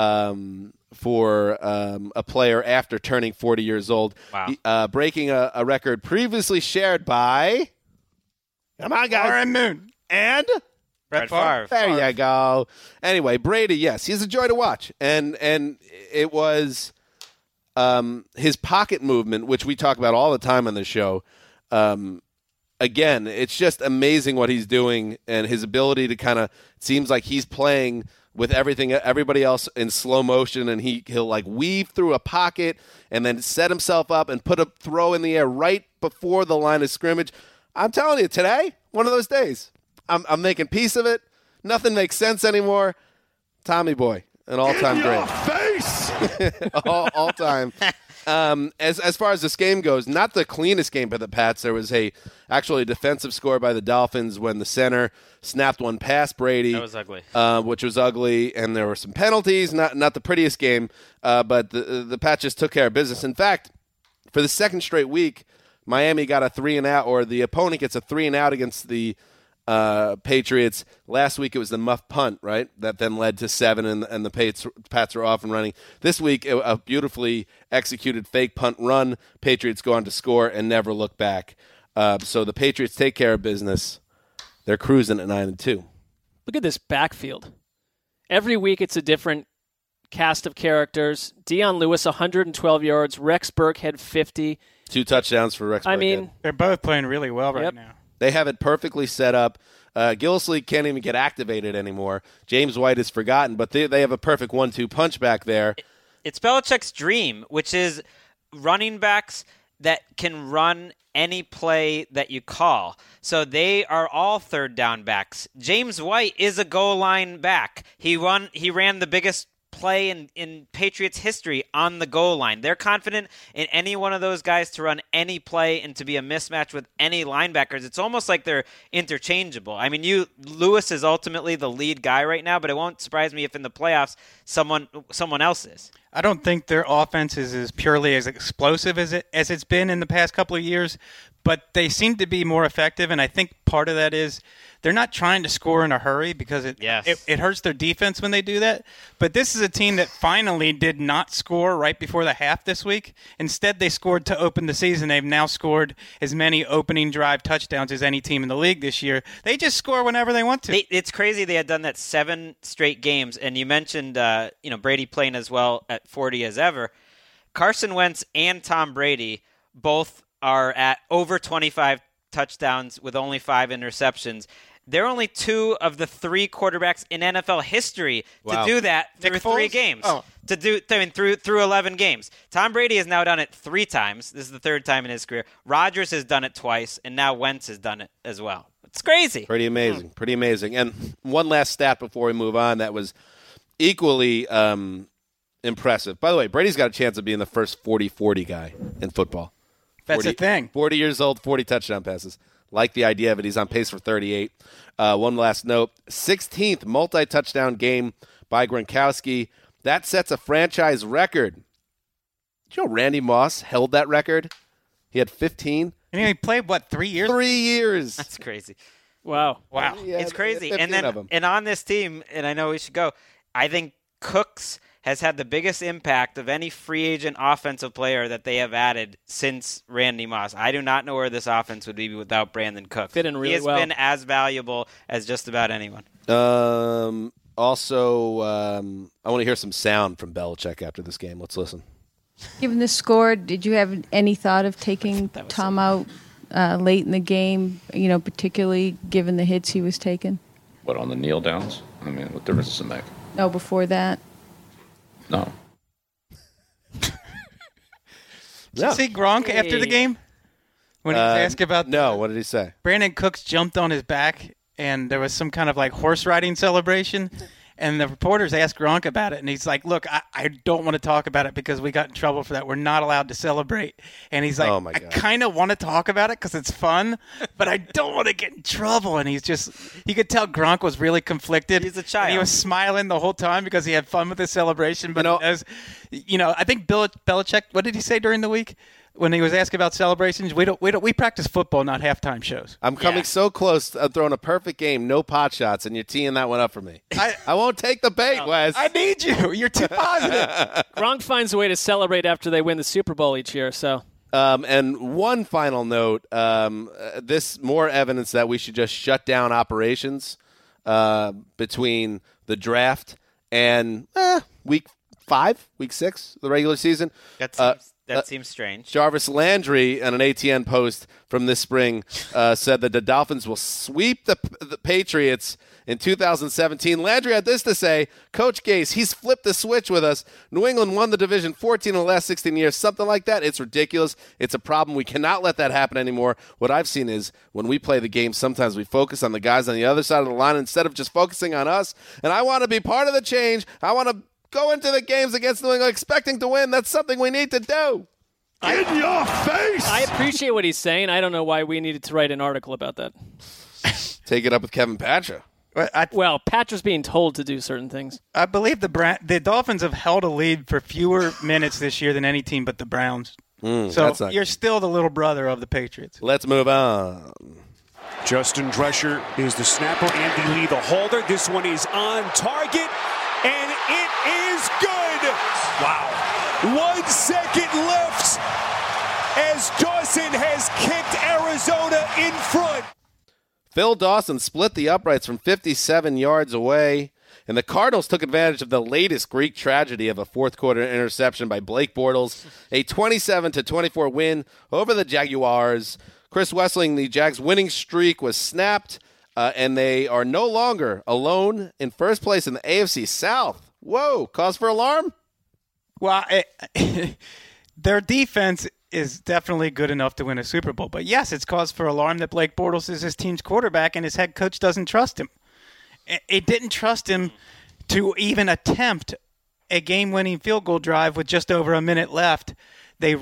for a player after turning 40 years old. Wow. Breaking a record previously shared by... Come on, guys. Warren Moon. And... Brett Favre. There you go. Anyway, Brady, yes, he's a joy to watch. And it was... his pocket movement, which we talk about all the time on the show, again, it's just amazing what he's doing and his ability to kind of, it seems like he's playing with everybody else in slow motion, and he'll like weave through a pocket and then set himself up and put a throw in the air right before the line of scrimmage. I'm telling you, today, one of those days. I'm making peace of it. Nothing makes sense anymore. Tommy boy. An all-time great. Face! all time. As far as this game goes, not the cleanest game for the Pats. There was actually a defensive score by the Dolphins when the center snapped one past Brady. That was ugly. Which was ugly, and there were some penalties. Not the prettiest game, but the Pats just took care of business. In fact, for the second straight week, Miami got a 3-and-out, or the opponent gets a 3-and-out against the Patriots. Last week it was the muff punt, right? That then led to 7, and the Pats are off and running. This week, a beautifully executed fake punt run. Patriots go on to score and never look back. So the Patriots take care of business. They're cruising at 9-2. Look at this backfield. Every week it's a different cast of characters. Dion Lewis, 112 yards. Rex Burkhead, 50. 2 touchdowns for Rex Burkhead. I mean, they're both playing really well right now. They have it perfectly set up. Gillislee can't even get activated anymore. James White is forgotten, but they have a perfect 1-2 punch back there. It's Belichick's dream, which is running backs that can run any play that you call. So they are all third down backs. James White is a goal line back. He ran the biggest play in Patriots history on the goal line. They're confident in any one of those guys to run any play and to be a mismatch with any linebackers. It's almost like they're interchangeable. I mean, Lewis is ultimately the lead guy right now, but it won't surprise me if in the playoffs someone else is. I don't think their offense is as purely as explosive as it's been in the past couple of years, but they seem to be more effective, and I think part of that is they're not trying to score in a hurry because it hurts their defense when they do that. But this is a team that finally did not score right before the half this week. Instead, they scored to open the season. They've now scored as many opening drive touchdowns as any team in the league this year. They just score whenever they want to. It's crazy they had done that 7 straight games, and you mentioned Brady playing as well at 40 as ever. Carson Wentz and Tom Brady both are at over 25 touchdowns with only 5 interceptions. They're only 2 of the 3 quarterbacks in NFL history to do that through 3 games. Oh. through 11 games. Tom Brady has now done it 3 times. This is the 3rd time in his career. Rodgers has done it twice, and now Wentz has done it as well. It's crazy. Pretty amazing. Pretty amazing. And one last stat before we move on that was equally impressive. By the way, Brady's got a chance of being the first 40-40 guy in football. That's a thing. 40 years old, 40 touchdown passes. Like the idea of it. He's on pace for 38. One last note. 16th multi-touchdown game by Gronkowski. That sets a franchise record. Did you know Randy Moss held that record? He had 15. And he played, 3 years? 3 years. That's crazy. Wow. It's crazy. And 15 of them. and on this team, and I know we should go, I think Cooks has had the biggest impact of any free agent offensive player that they have added since Randy Moss. I do not know where this offense would be without Brandon Cooks. Fit in really he has well. been as valuable as just about anyone. Also, I want to hear some sound from Belichick after this game. Let's listen. Given the score, did you have any thought of taking Tom out late in the game, particularly given the hits he was taking? What, on the kneel downs? I mean, what difference does it make? No, before that? No. Did you see Gronk after the game? When he was asked about No, what did he say? Brandon Cooks jumped on his back, and there was some kind of horse riding celebration. And the reporters asked Gronk about it, and he's like, look, I don't want to talk about it because we got in trouble for that. We're not allowed to celebrate. And he's like, Oh, my I God. kind of want to talk about it because it's fun, but I don't want to get in trouble. And he's just – you could tell Gronk was really conflicted. He's a child. And he was smiling the whole time because he had fun with the celebration. But, I think Belichick – what did he say during the week? When he was asked about celebrations, we practice football, not halftime shows. I'm coming so close to throwing a perfect game, no pot shots, and you're teeing that one up for me. I won't take the bait, Wes. I need you. You're too positive. Gronk finds a way to celebrate after they win the Super Bowl each year. So, and one final note: this more evidence that we should just shut down operations between the draft and week 5, week 6, the regular season. That seems strange. Jarvis Landry, on an ATN post from this spring, said that the Dolphins will sweep the Patriots in 2017. Landry had this to say: Coach Gase, he's flipped the switch with us. New England won the division 14 in the last 16 years, something like that. It's ridiculous. It's a problem. We cannot let that happen anymore. What I've seen is when we play the game, sometimes we focus on the guys on the other side of the line instead of just focusing on us. And I want to be part of the change. I want to go into the games against New England expecting to win. That's something we need to do. In your face! I appreciate what he's saying. I don't know why we needed to write an article about that. Take it up with Kevin Patra. Well, Patra's being told to do certain things. I believe the Dolphins have held a lead for fewer minutes this year than any team but the Browns. So you're still the little brother of the Patriots. Let's move on. Justin Drescher is the snapper. Andy Lee, the holder. This one is on target, and it is good. Wow. 1 second left as Dawson has kicked Arizona in front. Phil Dawson split the uprights from 57 yards away, and the Cardinals took advantage of the latest Greek tragedy of a fourth-quarter interception by Blake Bortles, a 27-24 win over the Jaguars. Chris Wessling, the Jags' winning streak was snapped, and they are no longer alone in first place in the AFC South. Whoa, cause for alarm? Well, their defense is definitely good enough to win a Super Bowl. But, yes, it's cause for alarm that Blake Bortles is his team's quarterback and his head coach doesn't trust him. It didn't trust him to even attempt a game-winning field goal drive with just over a minute left. They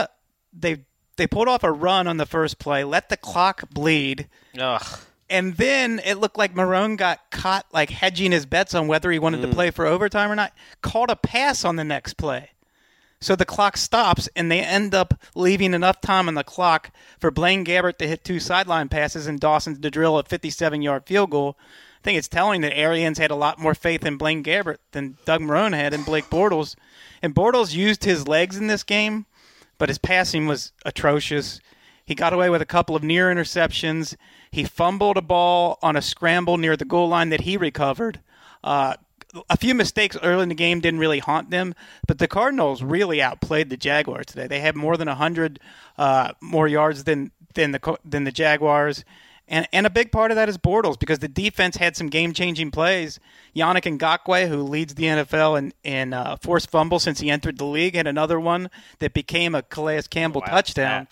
pulled off a run on the first play, let the clock bleed. Ugh. And then it looked like Marone got caught hedging his bets on whether he wanted to play for overtime or not. Called a pass on the next play. So the clock stops, and they end up leaving enough time on the clock for Blaine Gabbert to hit 2 sideline passes and Dawson to drill a 57-yard field goal. I think it's telling that Arians had a lot more faith in Blaine Gabbert than Doug Marone had in Blake Bortles. And Bortles used his legs in this game, but his passing was atrocious. He got away with a couple of near interceptions. He fumbled a ball on a scramble near the goal line that he recovered. A few mistakes early in the game didn't really haunt them, but the Cardinals really outplayed the Jaguars today. They had more than 100 more yards than the Jaguars, And a big part of that is Bortles, because the defense had some game-changing plays. Yannick Ngakoue, who leads the NFL in forced fumbles since he entered the league, had another one that became a Calais Campbell touchdown.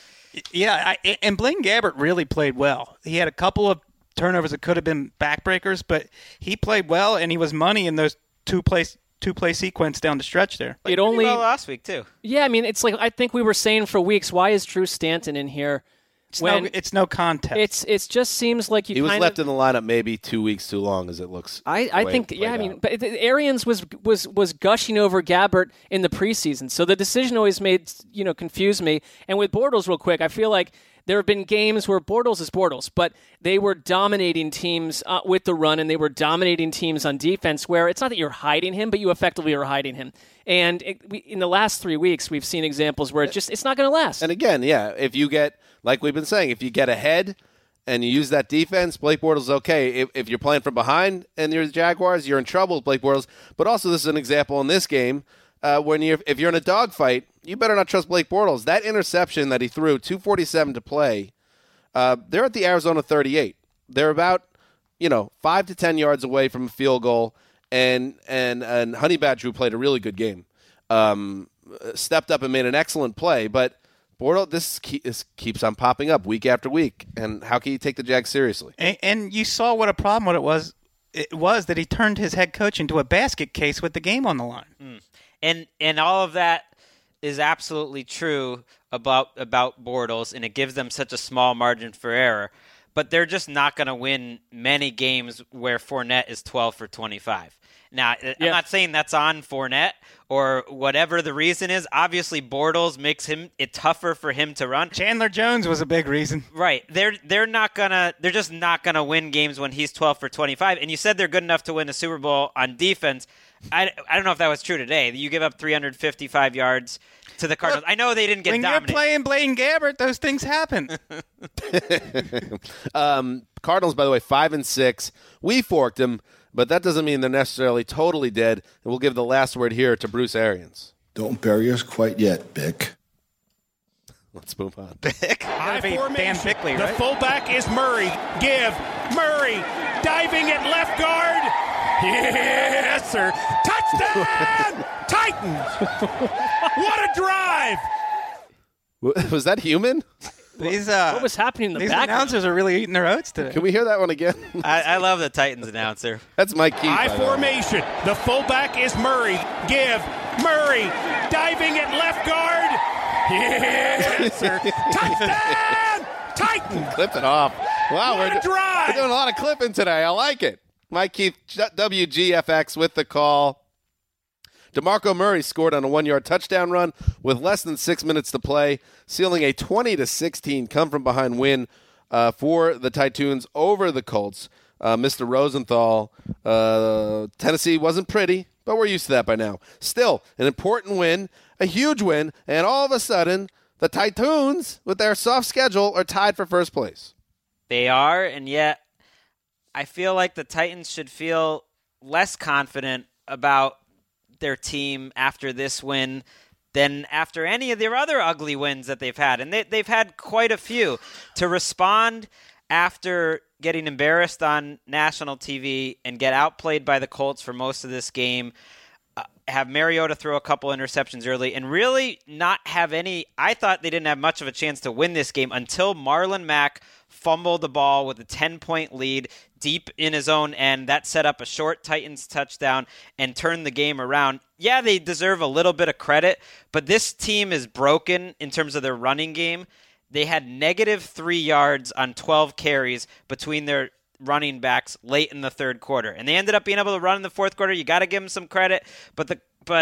Yeah, and Blaine Gabbert really played well. He had a couple of turnovers that could have been backbreakers, but he played well, and he was money in those two-play sequence down the stretch there. It only well last week too. Yeah, I mean, it's like I think we were saying for weeks, why is Drew Stanton in here? It's no contest. It just seems like he was left in the lineup maybe 2 weeks too long, as it looks. I think I mean, but Arians was gushing over Gabbert in the preseason, so the decision always confused me. And with Bortles, real quick, I feel like there have been games where Bortles is Bortles, but they were dominating teams with the run, and they were dominating teams on defense, where it's not that you're hiding him, but you effectively are hiding him. And in the last 3 weeks, we've seen examples where it's not going to last. And again, if you get, like we've been saying, if you get ahead and you use that defense, Blake Bortles is okay. If you're playing from behind and you're the Jaguars, you're in trouble with Blake Bortles. But also, this is an example in this game if you're in a dogfight, you better not trust Blake Bortles. That interception that he threw, 2:47 to play, they're at the Arizona 38. They're about 5 to 10 yards away from a field goal, and Honey Badger, who played a really good game, stepped up and made an excellent play. But Bortles, this keeps on popping up week after week, and how can you take the Jags seriously? And you saw what a problem it was. It was that he turned his head coach into a basket case with the game on the line. And all of that is absolutely true about Bortles, and it gives them such a small margin for error. But they're just not going to win many games where Fournette is 12 for 25. Now, I'm not saying that's on Fournette or whatever the reason is. Obviously, Bortles makes it tougher for him to run. Chandler Jones was a big reason. Right. They're just not gonna win games when he's 12 for 25. And you said they're good enough to win a Super Bowl on defense. I don't know if that was true today. You give up 355 yards to the Cardinals. I know they didn't get dominated. When you're playing Blaine Gabbert, those things happen. Cardinals, by the way, 5-6. We forked them, but that doesn't mean they're necessarily totally dead. And we'll give the last word here to Bruce Arians. Don't bury us quite yet, Bick. Let's move on. Bick? High formation. Dan Bickley, right? The fullback is Murray. Murray diving at left guard. Yes, sir. Touchdown! Titans! What a drive! Was that human? What was happening in the these background? announcers are really eating their oats today. Can we hear that one again? I love the Titans announcer. That's Mike Keith. High formation. The fullback is Murray. Murray diving at left guard. Yes, sir. Touchdown! Titans! Clip it off. Wow, What a drive! we're doing a lot of clipping today. I like it. Mike Keith, WGFX with the call. DeMarco Murray scored on a 1-yard touchdown run with less than 6 minutes to play, sealing a 20-16 come-from-behind win for the Titans over the Colts. Mr. Rosenthal, Tennessee wasn't pretty, but we're used to that by now. Still, an important win, a huge win, and all of a sudden, the Titans, with their soft schedule, are tied for first place. They are, and yet I feel like the Titans should feel less confident about their team after this win than after any of their other ugly wins that they've had. And they've had quite a few. To respond after getting embarrassed on national TV and get outplayed by the Colts for most of this game, have Mariota throw a couple interceptions early, and really not have any – I thought they didn't have much of a chance to win this game until Marlon Mack fumbled the ball with a 10-point lead deep in his own end. That set up a short Titans touchdown and turned the game around. Yeah, they deserve a little bit of credit, but this team is broken in terms of their running game. They had -3 yards on 12 carries between their running backs late in the third quarter, and they ended up being able to run in the fourth quarter. You got to give them some credit, but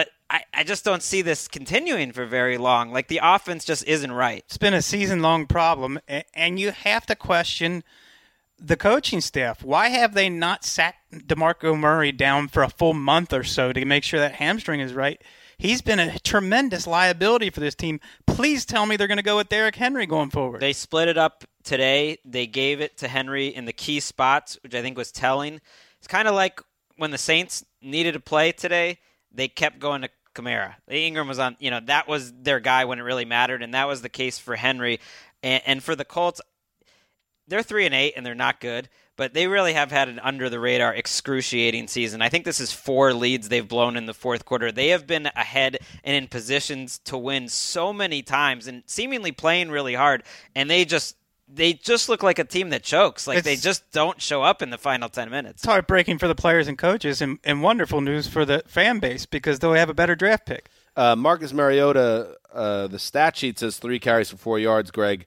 I just don't see this continuing for very long. Like, the offense just isn't right. It's been a season-long problem, and you have to question the coaching staff. Why have they not sat DeMarco Murray down for a full month or so to make sure that hamstring is right? He's been a tremendous liability for this team. Please tell me they're going to go with Derrick Henry going forward. They split it up today. They gave it to Henry in the key spots, which I think was telling. It's kind of like when the Saints needed to play today, they kept going to Kamara. Ingram was on, that was their guy when it really mattered, and that was the case for Henry. And for the Colts, they're 3-8 and they're not good, but they really have had an under-the-radar, excruciating season. I think this is 4 leads they've blown in the fourth quarter. They have been ahead and in positions to win so many times and seemingly playing really hard, and they just look like a team that chokes. Like, they just don't show up in the final 10 minutes. It's heartbreaking for the players and coaches, and wonderful news for the fan base because they'll have a better draft pick. Marcus Mariota, the stat sheet says 3 carries for 4 yards, Greg.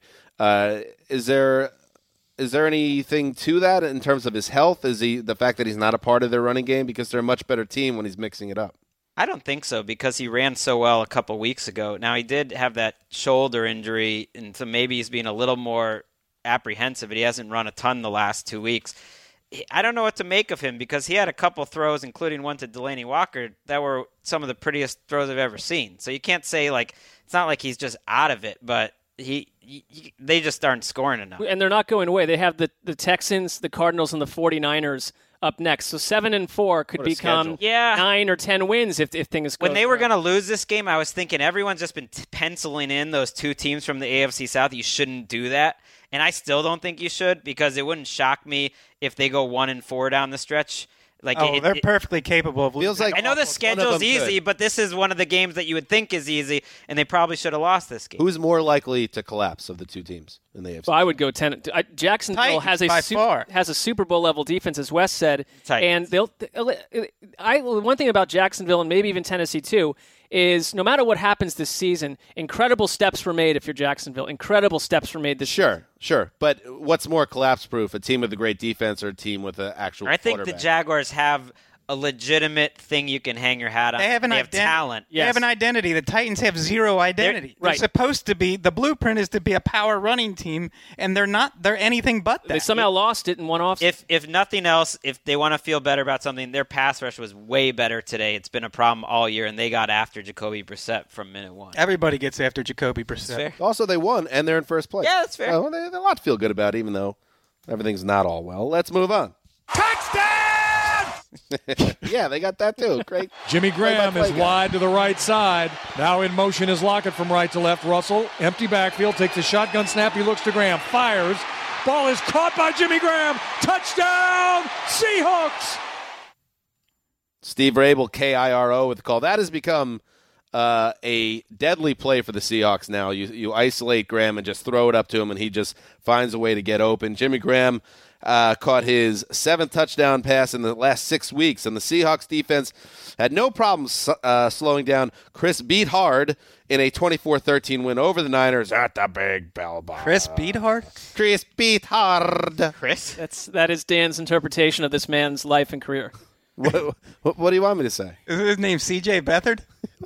Is there anything to that in terms of his health? Is he the fact that he's not a part of their running game because they're a much better team when he's mixing it up? I don't think so because he ran so well a couple weeks ago. Now, he did have that shoulder injury, and so maybe he's being a little more apprehensive, but he hasn't run a ton the last 2 weeks. I don't know what to make of him because he had a couple throws, including one to Delaney Walker, that were some of the prettiest throws I've ever seen. So you can't say, like, it's not like he's just out of it, but they just aren't scoring enough. And they're not going away. They have the Texans, the Cardinals, and the 49ers up next. So 7-4 could become 9 or 10 wins if things go. When they were going to lose this game, I was thinking everyone's just been penciling in those 2 teams from the AFC South. You shouldn't do that. And I still don't think you should because it wouldn't shock me if they go 1-4 down the stretch. Like, they're perfectly capable of losing. I know the schedule's easy, but this is one of the games that you would think is easy, and they probably should have lost this game. Who's more likely to collapse of the 2 teams in the AFC? Well, I would go 10. Jacksonville has a Super Bowl level defense, as Wes said, and one thing about Jacksonville and maybe even Tennessee too is no matter what happens this season, incredible steps were made if you're Jacksonville. Incredible steps were made this season. Sure. But what's more collapse-proof, a team with a great defense or a team with an actual I think quarterback? the Jaguars have a legitimate thing you can hang your hat on. They have talent. They have an identity. The Titans have zero identity. They're supposed to be. The blueprint is to be a power running team, and they're not. They're anything but that. They somehow lost it in one off. If nothing else, if they want to feel better about something, their pass rush was way better today. It's been a problem all year, and they got after Jacoby Brissett from minute 1. Everybody gets after Jacoby Brissett. Also, they won, and they're in first place. Yeah, that's fair. Well, they have a lot to feel good about, even though everything's not all well. Let's move on. Yeah, they got that too. Great. Jimmy Graham play-by-play is guy. wide to the right side. Now in motion is Lockett from right to left. Russell, empty backfield, takes a shotgun snap. He looks to Graham, fires. Ball is caught by Jimmy Graham. Touchdown, Seahawks. Steve Rabel, KIRO with the call. That has become a deadly play for the Seahawks now. You isolate Graham and just throw it up to him, and he just finds a way to get open. Jimmy Graham caught his 7th touchdown pass in the last 6 weeks, and the Seahawks defense had no problem slowing down Chris Beathard in a 24-13 win over the Niners at the Big Bell Bar. Chris Beathard? Chris Beathard. Chris? That is Dan's interpretation of this man's life and career. What do you want me to say? Is his name C.J. Beathard?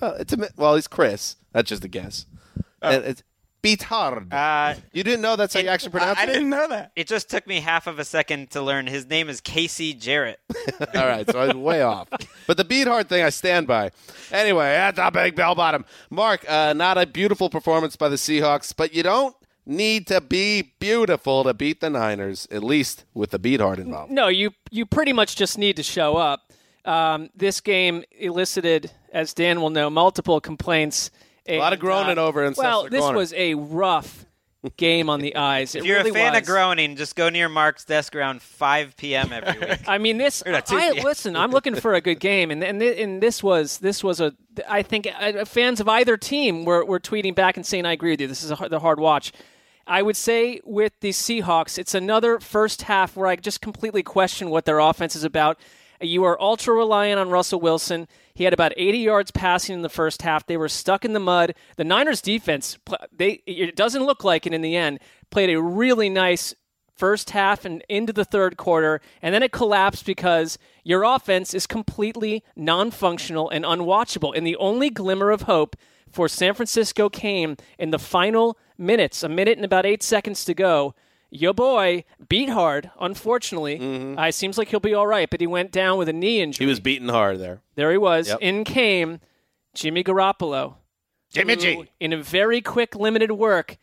Well, he's Chris. That's just a guess. And it's Beathard. You didn't know that's how you actually pronounce it? I didn't know that. It just took me half of a second to learn his name is Casey Jarrett. All right, so I was way off. But the Beathard thing I stand by. Anyway, at the Big Bell Bottom. Mark, not a beautiful performance by the Seahawks, but you don't need to be beautiful to beat the Niners, at least with the Beathard involved. No, you pretty much just need to show up. This game elicited, as Dan will know, multiple complaints. A lot of groaning over in Well, Sessler this Corner. was a rough game on the eyes. If you're really a fan was. of groaning, just go near Mark's desk around 5 p.m. every week. I mean, listen, I'm looking for a good game, and this was a. I think fans of either team were tweeting back and saying, "I agree with you. This is the hard watch." I would say with the Seahawks, it's another first half where I just completely question what their offense is about. You are ultra reliant on Russell Wilson. He had about 80 yards passing in the first half. They were stuck in the mud. The Niners defense, it doesn't look like it in the end, played a really nice first half and into the third quarter, and then it collapsed because your offense is completely non-functional and unwatchable. And the only glimmer of hope for San Francisco came in the final minutes, a minute and about 8 seconds to go. Your boy, Beathard, unfortunately, seems like he'll be all right, but he went down with a knee injury. He was beaten hard there. There he was. Yep. In came Jimmy Garoppolo. Jimmy who, G. in a very quick, limited work,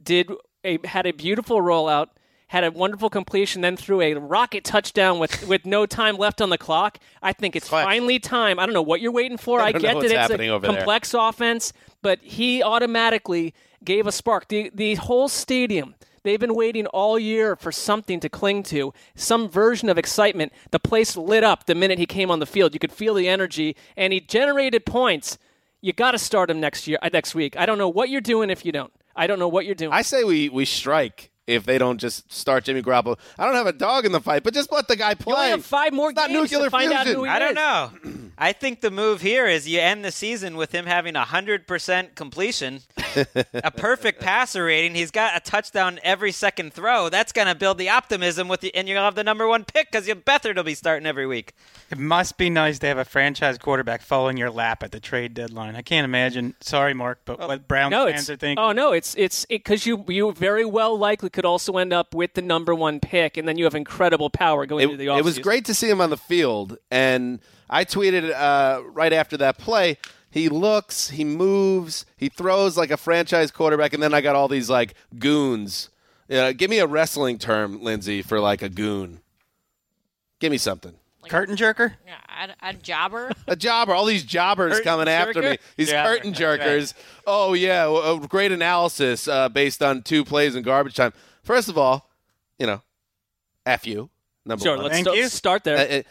had a beautiful rollout, had a wonderful completion, then threw a rocket touchdown with no time left on the clock. I think it's finally time. I don't know what you're waiting for. I get that it's a complex offense, but he automatically gave a spark. The whole stadium, They've been waiting all year for something to cling to, some version of excitement. The place lit up the minute he came on the field. You could feel the energy, and he generated points. You got to start him next week. I don't know what you're doing if you don't. I don't know what you're doing. I say we strike if they don't just start Jimmy Garoppolo. I don't have a dog in the fight, but just let the guy play. You only have 5 more games nuclear to find out fusion. who he I is. don't know. I think the move here is you end the season with him having 100% completion, a perfect passer rating. He's got a touchdown every second throw. That's going to build the optimism with you, and you'll have the number 1 pick because Beathard will be starting every week. It must be nice to have a franchise quarterback fall in your lap at the trade deadline. I can't imagine. Sorry, Mark, but what Browns fans are thinking. Oh no, it's because you very well likely could also end up with the number 1 pick, and then you have incredible power going into the offseason. It was great to see him on the field, and I tweeted right after that play, he looks, he moves, he throws like a franchise quarterback, and then I got all these like goons. Give me a wrestling term, Lindsay, for like a goon. Give me something. Curtain jerker? Yeah, a jobber. A jobber. All these jobbers Curtain coming after jerker? me. These Yeah, curtain that's jerkers. Right. Oh, yeah. A great analysis based on 2 plays in garbage time. First of all, F you. Number sure, 1. let's start there.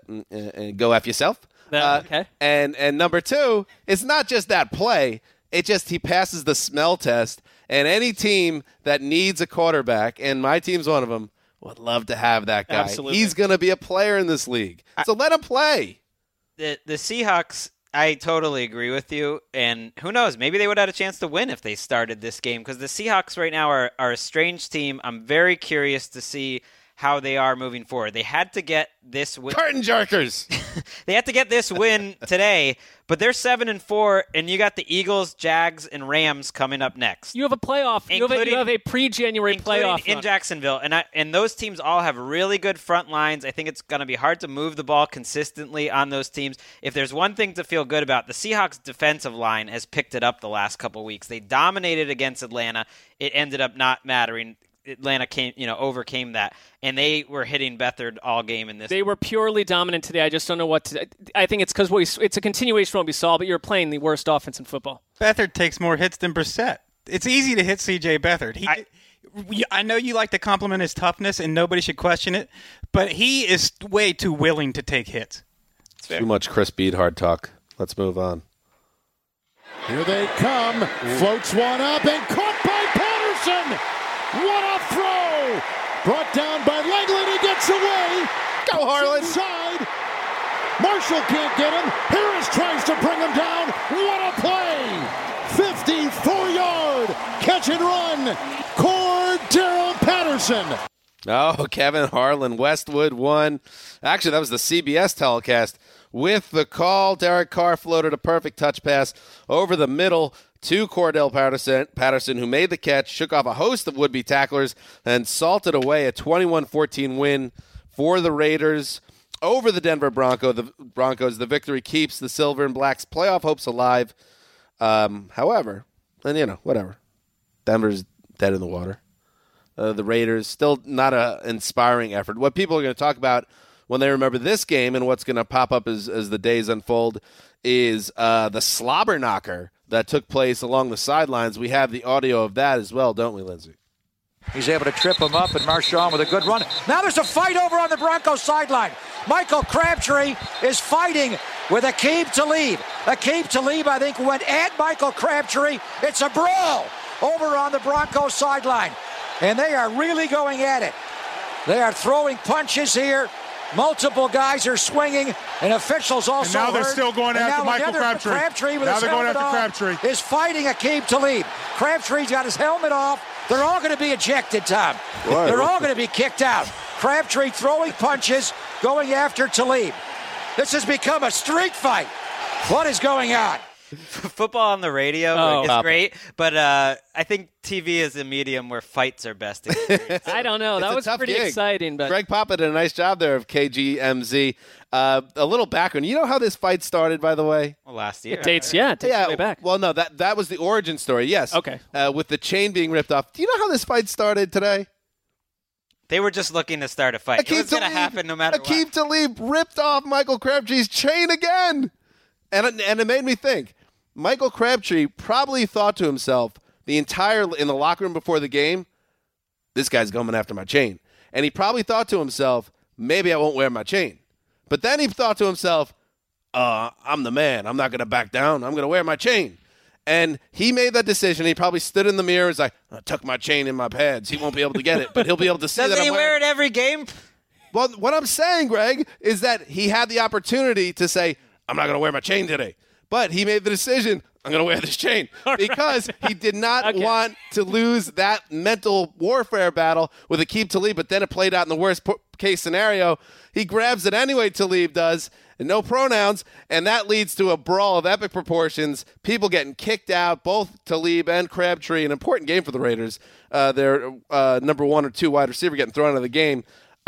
Go F yourself. Okay. And number 2, it's not just that play. It just he passes the smell test. And any team that needs a quarterback, and my team's one of them, would love to have that guy. Absolutely. He's going to be a player in this league. So let him play. The Seahawks, I totally agree with you. And who knows, maybe they would have had a chance to win if they started this game because the Seahawks right now are a strange team. I'm very curious to see how they are moving forward. They had to get this win. Curtain jerkers. They had to get this win today, but they're 7-4, and you got the Eagles, Jags, and Rams coming up next. You have a playoff. You have a pre-January playoff in run. Jacksonville, and those teams all have really good front lines. I think it's going to be hard to move the ball consistently on those teams. If there's one thing to feel good about, the Seahawks defensive line has picked it up the last couple weeks. They dominated against Atlanta. It ended up not mattering. Atlanta overcame that, and they were hitting Beathard all game in this. They were purely dominant today. I just don't know what to. I think it's because it's a continuation of what we saw, but you're playing the worst offense in football. Beathard takes more hits than Brissett. It's easy to hit C.J. Beathard. I know you like to compliment his toughness, and nobody should question it, but he is way too willing to take hits. Too much Chris Beadhard talk. Let's move on. Here they come. Floats one up and caught by Patterson. What a throw! Brought down by Langley. He gets away. Go, Harlan. Inside. Marshall can't get him. Harris tries to bring him down. What a play! 54-yard catch and run. Cordero Patterson. Oh, Kevin Harlan, Westwood won. Actually, that was the CBS telecast. With the call, Derek Carr floated a perfect touch pass over the middle to Cordell Patterson, who made the catch, shook off a host of would-be tacklers, and salted away a 21-14 win for the Raiders over the Denver Broncos. The victory keeps the Silver and Blacks' playoff hopes alive. However, and whatever. Denver's dead in the water. The Raiders, still not an inspiring effort. What people are going to talk about when they remember this game and what's going to pop up as the days unfold is the slobber knocker that took place along the sidelines. We have the audio of that as well, don't we, Lindsay? He's able to trip him up, and Marshawn with a good run. Now there's a fight over on the Broncos sideline. Michael Crabtree is fighting with Aqib Talib. Aqib Talib, I think, went at Michael Crabtree. It's a brawl over on the Broncos sideline, and they are really going at it. They are throwing punches here. Multiple guys are swinging, and officials also And now they're heard. still going And after now Michael another Crabtree. with Now his they're going helmet after off Crabtree. is fighting Aqib Talib. Crabtree's got his helmet off. They're all going to be ejected, Tom. What? They're all going to be kicked out. Crabtree throwing punches, going after Talib. This has become a street fight. What is going on? Football on the radio is great, but I think TV is a medium where fights are best. I don't know. That It's a was tough pretty gig. exciting. But Greg Papa did a nice job there of KGMZ. A little background. You know how this fight started, by the way? Well, last year. it dates way back. Well, no, that was the origin story, yes. Okay. With the chain being ripped off. Do you know how this fight started today? They were just looking to start a fight. It was going to happen no matter Aqib what. Talib ripped off Michael Crabtree's chain again. And it made me think. Michael Crabtree probably thought to himself in the locker room before the game, this guy's coming after my chain. And he probably thought to himself, maybe I won't wear my chain. But then he thought to himself, I'm the man. I'm not going to back down. I'm going to wear my chain. And he made that decision. He probably stood in the mirror and was like, I tuck my chain in my pads. He won't be able to get it, but he'll be able to see that Doesn't I'm he wear wearing it every game? Well, what I'm saying, Greg, is that he had the opportunity to say, I'm not going to wear my chain today. But he made the decision, I'm going to wear this chain. Because he did not want to lose that mental warfare battle with Aqib Talib, but then it played out in the worst case scenario. He grabs it anyway, Talib does, and no pronouns, and that leads to a brawl of epic proportions, people getting kicked out, both Talib and Crabtree, an important game for the Raiders. Their number 1 or 2 wide receiver getting thrown out of the game.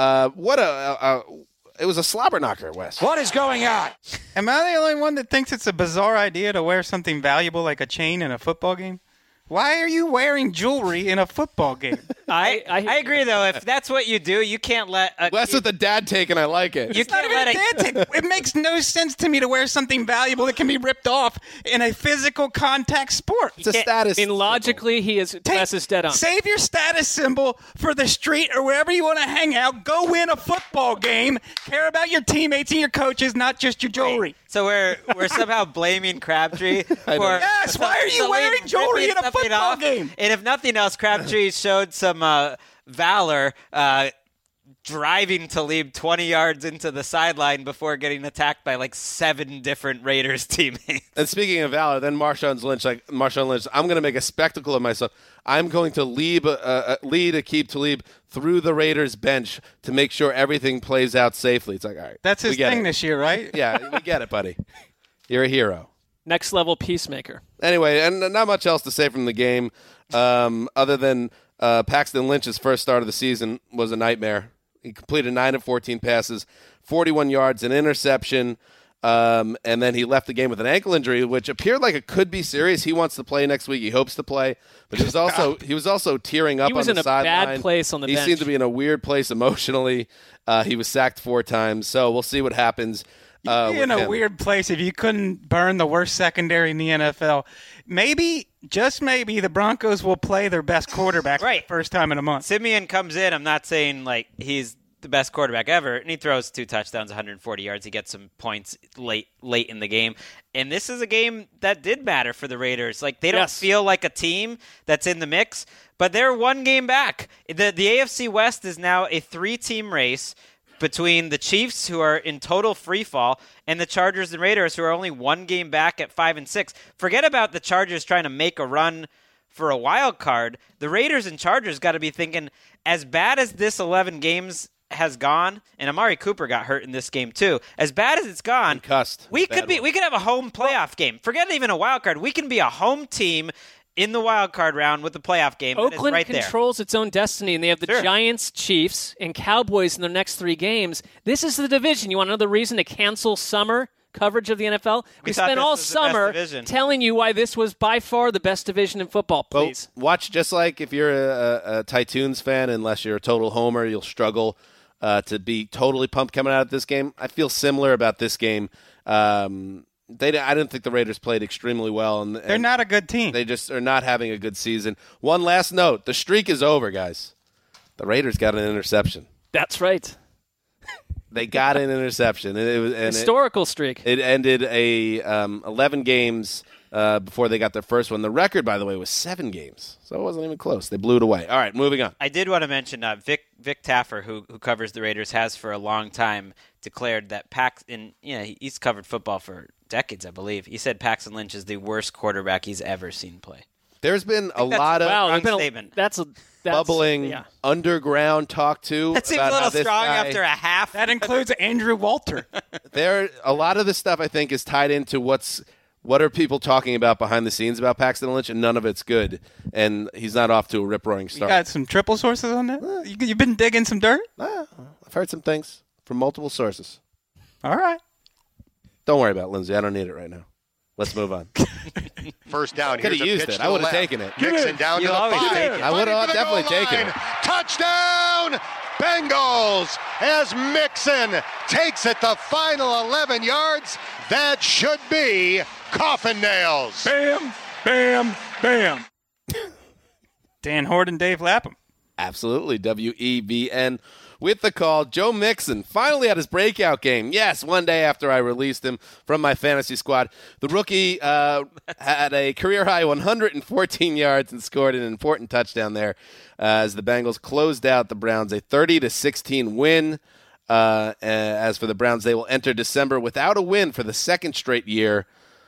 It was a slobber knocker, Wes. What is going on? Am I the only one that thinks it's a bizarre idea to wear something valuable like a chain in a football game? Why are you wearing jewelry in a football game? I agree, though. If that's what you do, you can't let Wes with the dad take, and I like it. It's not even a dad take. It makes no sense to me to wear something valuable that can be ripped off in a physical contact sport. It's a status. I mean, logically, Wes is dead on. Save your status symbol for the street or wherever you want to hang out. Go win a football game. Care about your teammates and your coaches, not just your jewelry. So we're somehow blaming Crabtree for yes. Why are you wearing jewelry in a football game? And if nothing else, Crabtree showed some valor driving Talib 20 yards into the sideline before getting attacked by like 7 different Raiders teammates. And speaking of valor, then Marshawn Lynch, I'm going to make a spectacle of myself. I'm going to lead Aqib Talib through the Raiders bench to make sure everything plays out safely. It's like, all right. That's his thing this year, right? Yeah, we get it, buddy. You're a hero. Next level peacemaker. Anyway, and not much else to say from the game other than Paxton Lynch's first start of the season was a nightmare. He completed 9 of 14 passes, 41 yards, an interception, and then he left the game with an ankle injury, which appeared like it could be serious. He wants to play next week. He hopes to play, but he was also tearing up on the sideline. He was in a bad place on the bench. He seemed to be in a weird place emotionally. He was sacked 4 times, so we'll see what happens. You'd be in a weird place if you couldn't burn the worst secondary in the NFL. Maybe, just maybe, the Broncos will play their best quarterback for the first time in a month. Simeon comes in. I'm not saying like he's the best quarterback ever, and he throws 2 touchdowns, 140 yards. He gets some points late in the game. And this is a game that did matter for the Raiders. Like they don't feel like a team that's in the mix, but they're 1 game back. The AFC West is now a 3-team race between the Chiefs, who are in total free fall, and the Chargers and Raiders, who are only 1 game back at 5-6. Forget about the Chargers trying to make a run for a wild card. The Raiders and Chargers got to be thinking, as bad as this 11 games has gone, and Amari Cooper got hurt in this game too. As bad as it's gone, we could have a home playoff game. Forget even a wild card. We can be a home team in the wild card round with the playoff game. Oakland right controls its own destiny, and they have the Giants, Chiefs, and Cowboys in their next 3 games. This is the division. You want another reason to cancel summer coverage of the NFL? We spent all summer telling you why this was by far the best division in football. Please. Well, watch, just like if you're a Titans fan, unless you're a total homer, you'll struggle to be totally pumped coming out of this game. I feel similar about this game. I didn't think the Raiders played extremely well. And they're not a good team. They just are not having a good season. One last note. The streak is over, guys. The Raiders got an interception. That's right. They got an interception. It was historical streak. It ended 11 games before they got their first one. The record, by the way, was 7 games. So it wasn't even close. They blew it away. All right, moving on. I did want to mention Vic Taffer, who covers the Raiders, has for a long time declared that he's covered football for decades, I believe. He said Paxton Lynch is the worst quarterback he's ever seen play. There's been a lot of that's bubbling underground talk too. That seems a little strong after a half. That includes Andrew Walter. A lot of this stuff I think is tied into what are people talking about behind the scenes about Paxton Lynch, and none of it's good. And he's not off to a rip-roaring start. You got some triple sources on that? You've been digging some dirt? I've heard some things from multiple sources. All right. Don't worry about it, Lindsay. I don't need it right now. Let's move on. First down. Could have used it. I would have taken it. Mixon down to the 5. I would have definitely taken it. Touchdown, Bengals, as Mixon takes it the final 11 yards. That should be coffin nails. Bam, bam, bam. Dan Horde and Dave Lapham. Absolutely. WEBN with the call. Joe Mixon finally had his breakout game. Yes, one day after I released him from my fantasy squad. The rookie had a career-high 114 yards and scored an important touchdown there as the Bengals closed out the Browns, a 30-16 win. As for the Browns, they will enter December without a win for the second straight year.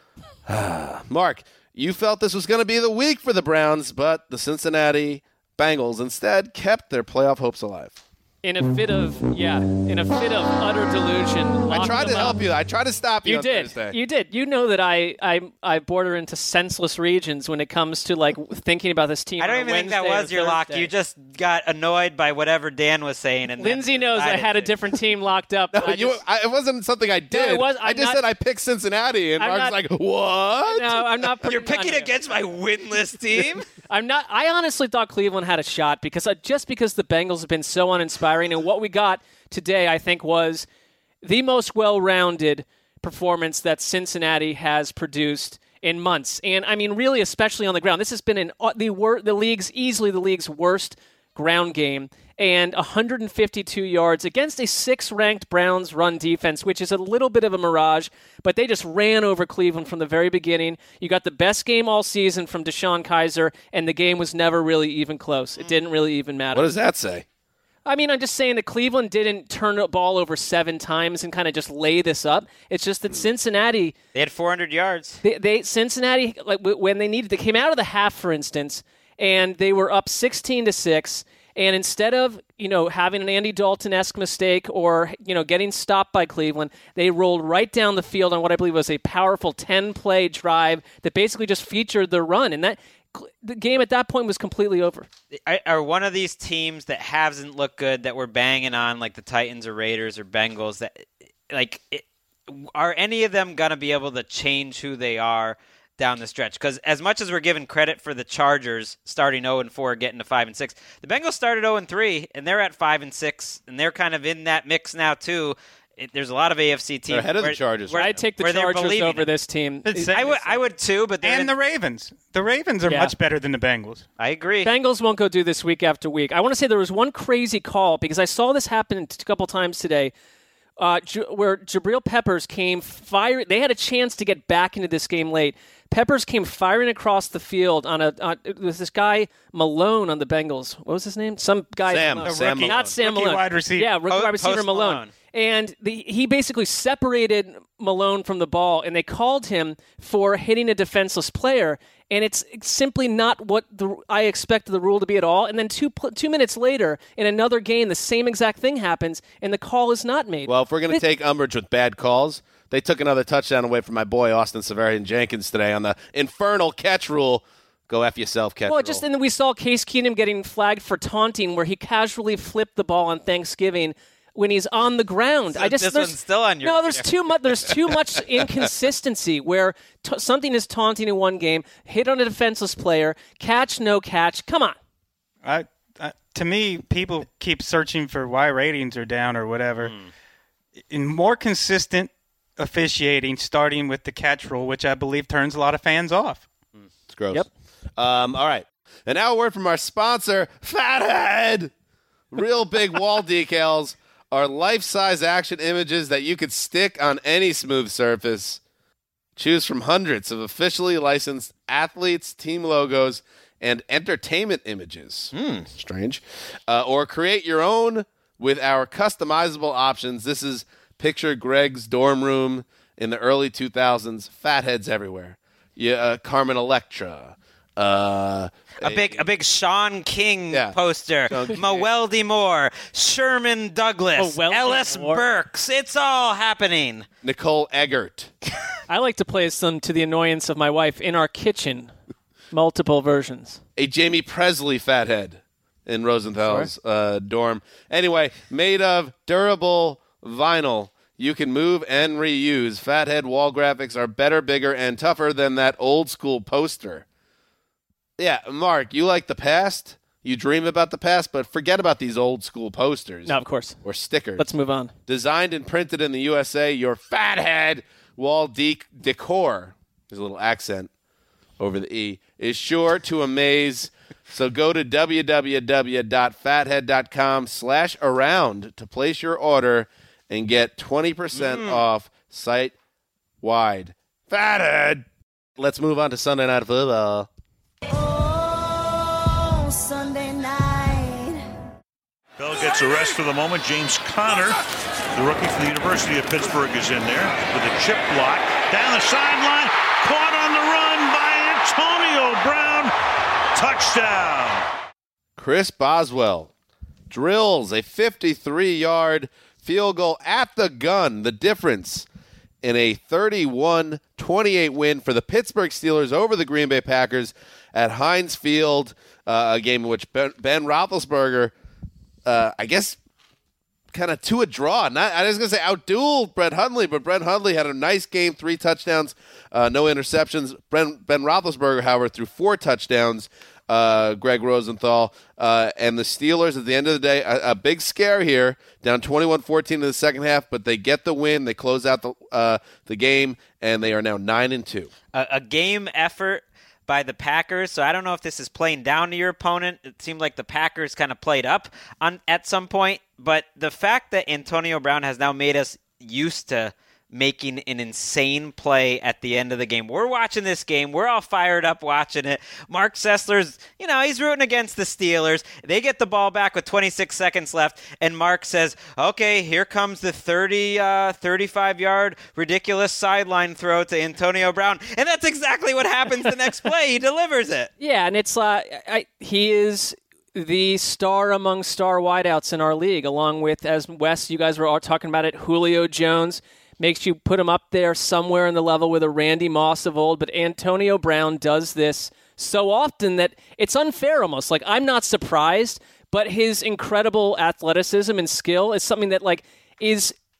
Mark, you felt this was going to be the week for the Browns, but the Cincinnati Bengals instead kept their playoff hopes alive. In a fit of utter delusion. I tried to help you. I tried to stop you. You did. Thursday. You did. You know that I border into senseless regions when it comes to like thinking about this team. I don't on even think that Wednesday was or your lock. Thursday. You just got annoyed by whatever Dan was saying. And Lindsay knows I had a different team locked up. It wasn't something I did. No, it was. I just said I picked Cincinnati, and Mark's like, "What? No, I'm not. You're picking against my winless team." I'm not. I honestly thought Cleveland had a shot because just because the Bengals have been so uninspiring, and what we got today, I think, was the most well-rounded performance that Cincinnati has produced in months. And I mean, really, especially on the ground. This has been easily the league's worst ground game, and 152 yards against a 6th-ranked Browns run defense, which is a little bit of a mirage, but they just ran over Cleveland from the very beginning. You got the best game all season from Deshaun Kaiser, and the game was never really even close. It didn't really even matter. What does that say? I mean, I'm just saying that Cleveland didn't turn the ball over 7 times and kind of just lay this up. It's just that Cincinnati... They had 400 yards. Cincinnati, like when they needed... They came out of the half, for instance, and they were up 16-6, and instead of, having an Andy Dalton-esque mistake or, getting stopped by Cleveland, they rolled right down the field on what I believe was a powerful 10-play drive that basically just featured the run, and the game at that point was completely over. Are one of these teams that hasn't looked good that we're banging on, like the Titans or Raiders or Bengals, are any of them going to be able to change who they are down the stretch? Because as much as we're giving credit for the Chargers starting 0-4, getting to 5-6, the Bengals started 0-3, and they're at 5-6, and they're kind of in that mix now too. There's a lot of AFC teams. They're ahead of the Chargers. I'd take the Chargers over this team. I would too, but and the Ravens. The Ravens are much better than the Bengals. I agree. Bengals won't go do this week after week. I want to say there was one crazy call because I saw this happen a couple times today. Where Jabril Peppers came firing. They had a chance to get back into this game late. Peppers came firing across the field it was this guy Malone on the Bengals. What was his name? Some guy. Sam Malone. Not Sam rookie Malone. Wide receiver. Yeah, rookie wide receiver Malone. And he basically separated Malone from the ball, and they called him for hitting a defenseless player. And it's simply not what I expected the rule to be at all. And then 2 minutes later, in another game, the same exact thing happens, and the call is not made. Well, if we're going to take umbrage with bad calls, they took another touchdown away from my boy Austin Severian-Jenkins today on the infernal catch rule. Go F yourself, catch rule. And then we saw Case Keenum getting flagged for taunting, where he casually flipped the ball on Thanksgiving when he's on the ground. So this one's still on your... No, there's too much inconsistency where something is taunting in one game, hit on a defenseless player, catch, no catch. Come on. To me, people keep searching for why ratings are down or whatever. In more consistent officiating, starting with the catch rule, which I believe turns a lot of fans off. It's gross. Yep. All right. And now a word from our sponsor, Fathead. Real big wall decals are life-size action images that you could stick on any smooth surface. Choose from hundreds of officially licensed athletes, team logos, and entertainment images. Strange. Or create your own with our customizable options. This is picture Greg's dorm room in the early 2000s. Fatheads everywhere. Carmen Electra. A big Sean King poster. Maweldy Moore, Sherman Douglas, Ellis Burks. It's all happening. Nicole Eggert. I like to play some to the annoyance of my wife in our kitchen. Multiple versions. A Jamie Presley fathead in Rosenthal's dorm. Anyway, made of durable vinyl. You can move and reuse. Fathead wall graphics are better, bigger, and tougher than that old school poster. Yeah, Mark, you like the past? You dream about the past, but forget about these old school posters. No, of course. Or stickers. Let's move on. Designed and printed in the USA, your Fathead wall decor, there's a little accent over the E, is sure to amaze So go to www.fathead.com/around to place your order and get 20% off site-wide. Fathead! Let's move on to Sunday Night Football. Oh, Sunday night. Bell gets a rest for the moment. James Conner, the rookie from the University of Pittsburgh, is in there with a chip block. Down the sideline, caught on the run by Antonio Brown. Touchdown. Chris Boswell drills a 53-yard field goal at the gun. The difference in a 31-28 win for the Pittsburgh Steelers over the Green Bay Packers at Heinz Field, a game in which Ben Roethlisberger, I guess, kind of to a draw. I was going to say outdueled Brett Hundley, but Brett Hundley had a nice game, 3 touchdowns, no interceptions. Ben Roethlisberger, however, threw 4 touchdowns. Greg Rosenthal, and the Steelers at the end of the day, a big scare here, down 21-14 in the second half, but they get the win. They close out the game, and they are now 9-2. A game effort by the Packers, so I don't know if this is playing down to your opponent. It seemed like the Packers kind of played up at some point, but the fact that Antonio Brown has now made us used to making an insane play at the end of the game. We're watching this game. We're all fired up watching it. Mark Sessler's, he's rooting against the Steelers. They get the ball back with 26 seconds left, and Mark says, okay, here comes the 35-yard ridiculous sideline throw to Antonio Brown. And that's exactly what happens the next play. He delivers it. Yeah, and it's he is the star among star wideouts in our league, along with, as Wes, you guys were all talking about it, Julio Jones. Makes you put him up there somewhere in the level with a Randy Moss of old, but Antonio Brown does this so often that it's unfair almost. Like, I'm not surprised, but his incredible athleticism and skill is something that, he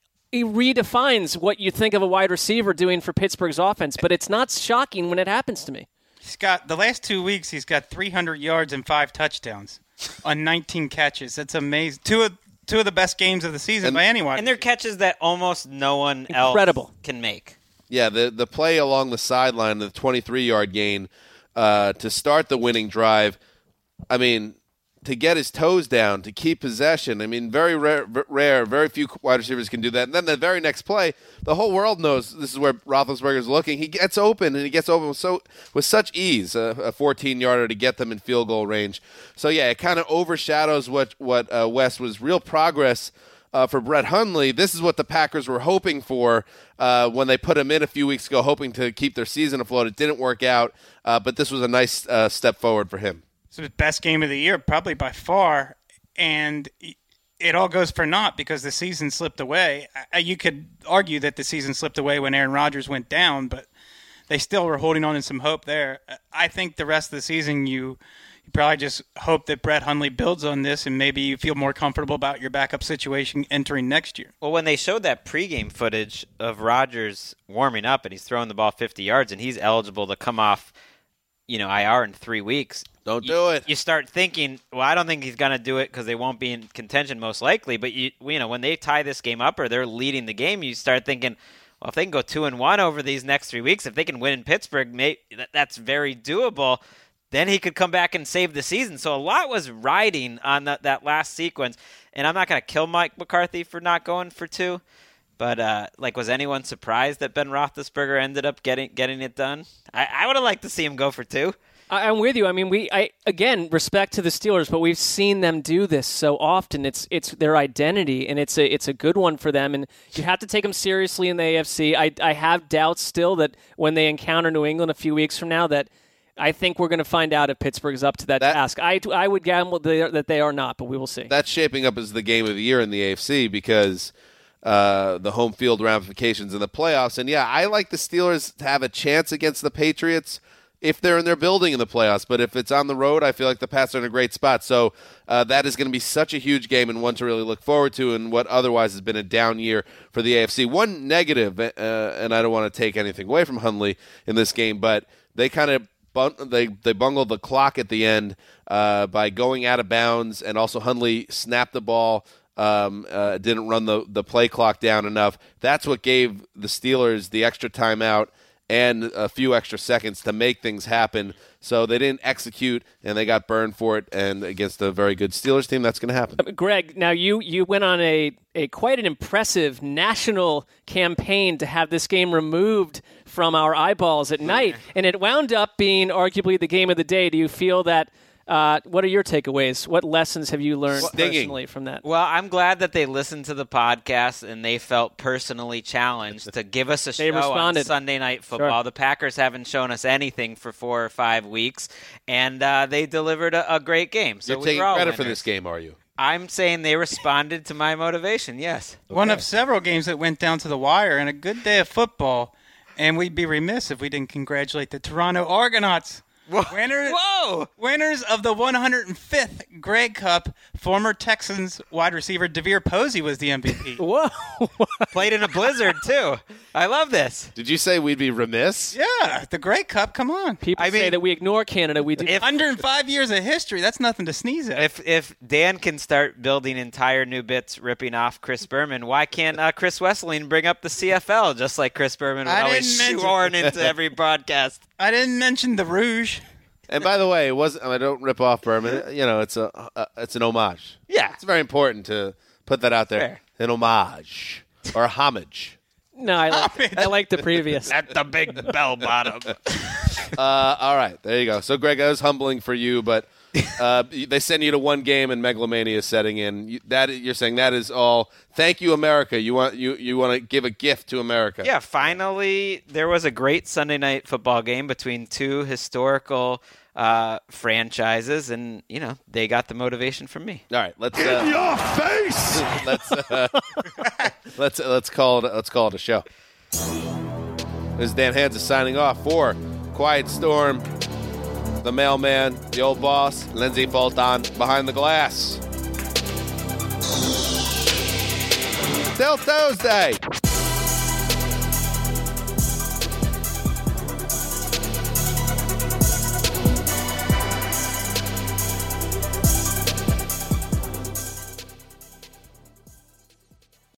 redefines what you think of a wide receiver doing for Pittsburgh's offense, but it's not shocking when it happens to me. He's got, the last 2 weeks, he's got 300 yards and 5 touchdowns on 19 catches. That's amazing. Two of the best games of the season by anyone. And they're catches that almost no one else can make. Yeah, the play along the sideline, the 23-yard gain to start the winning drive, I mean, to get his toes down, to keep possession. I mean, very rare, very few wide receivers can do that. And then the very next play, the whole world knows this is where Roethlisberger's looking. He gets open, and he gets open with such ease, a 14-yarder to get them in field goal range. So, yeah, it kind of overshadows what Wes was real progress for Brett Hundley. This is what the Packers were hoping for when they put him in a few weeks ago, hoping to keep their season afloat. It didn't work out, but this was a nice step forward for him. It's the best game of the year, probably by far, and it all goes for naught because the season slipped away. You could argue that the season slipped away when Aaron Rodgers went down, but they still were holding on to some hope there. I think the rest of the season you probably just hope that Brett Hundley builds on this and maybe you feel more comfortable about your backup situation entering next year. Well, when they showed that pregame footage of Rodgers warming up and he's throwing the ball 50 yards and he's eligible to come off IR in 3 weeks. Don't do it. You start thinking, well, I don't think he's going to do it because they won't be in contention most likely. But, when they tie this game up or they're leading the game, you start thinking, well, if they can go 2-1 over these next 3 weeks, if they can win in Pittsburgh, that's very doable. Then he could come back and save the season. So a lot was riding on that last sequence. And I'm not going to kill Mike McCarthy for not going for 2. But, was anyone surprised that Ben Roethlisberger ended up getting it done? I would have liked to see him go for 2. I'm with you. I mean, again, respect to the Steelers, but we've seen them do this so often. It's their identity, and it's a good one for them. And you have to take them seriously in the AFC. I have doubts still that when they encounter New England a few weeks from now, that I think we're going to find out if Pittsburgh is up to that task. I would gamble that they are not, but we will see. That's shaping up as the game of the year in the AFC because the home field ramifications in the playoffs. And, yeah, I like the Steelers to have a chance against the Patriots if they're in their building in the playoffs. But if it's on the road, I feel like the Pats are in a great spot. So that is going to be such a huge game and one to really look forward to in what otherwise has been a down year for the AFC. One negative, and I don't want to take anything away from Hundley in this game, but they kind of they bungled the clock at the end by going out of bounds, and also Hundley snapped the ball, didn't run the play clock down enough. That's what gave the Steelers the extra timeout and a few extra seconds to make things happen. So they didn't execute, and they got burned for it. And against a very good Steelers team, that's going to happen. Greg, now you went on a quite an impressive national campaign to have this game removed from our eyeballs at night, and it wound up being arguably the game of the day. Do you feel that? What are your takeaways? What lessons have you learned personally from that? Well, I'm glad that they listened to the podcast and they felt personally challenged to give us a show on Sunday Night Football. Sure. The Packers haven't shown us anything for 4 or 5 weeks, and they delivered a great game. So You're taking credit for this game, are you? I'm saying they responded to my motivation, yes. Okay. One of several games that went down to the wire, and a good day of football. And we'd be remiss if we didn't congratulate the Toronto Argonauts. Winners of the 105th Grey Cup. Former Texans wide receiver DeVere Posey was the MVP. Whoa. Played in a blizzard, too. I love this. Did you say we'd be remiss? Yeah, the Grey Cup, come on. People say that we ignore Canada. We do. 105 years of history, that's nothing to sneeze at. If Dan can start building entire new bits ripping off Chris Berman, why can't Chris Wesseling bring up the CFL just like Chris Berman would always shoehorn into every broadcast? I didn't mention the Rouge. And by the way, it wasn't. I don't rip off Berman. You know, it's an homage. Yeah, it's very important to put that out there. An homage or a homage. No, I like the previous. At the big bell bottom. All right, there you go. So, Greg, that was humbling for you, but they send you to one game and megalomania is setting in. You're saying that is all. Thank you, America. You want to give a gift to America. Yeah, finally, there was a great Sunday Night Football game between two historical franchises, and they got the motivation from me. All right, let's in your face. let's call it a show. This is Dan Hanzus signing off for Quiet Storm, the mailman, the old boss, Lindsey Bolton behind the glass. Till Tuesday.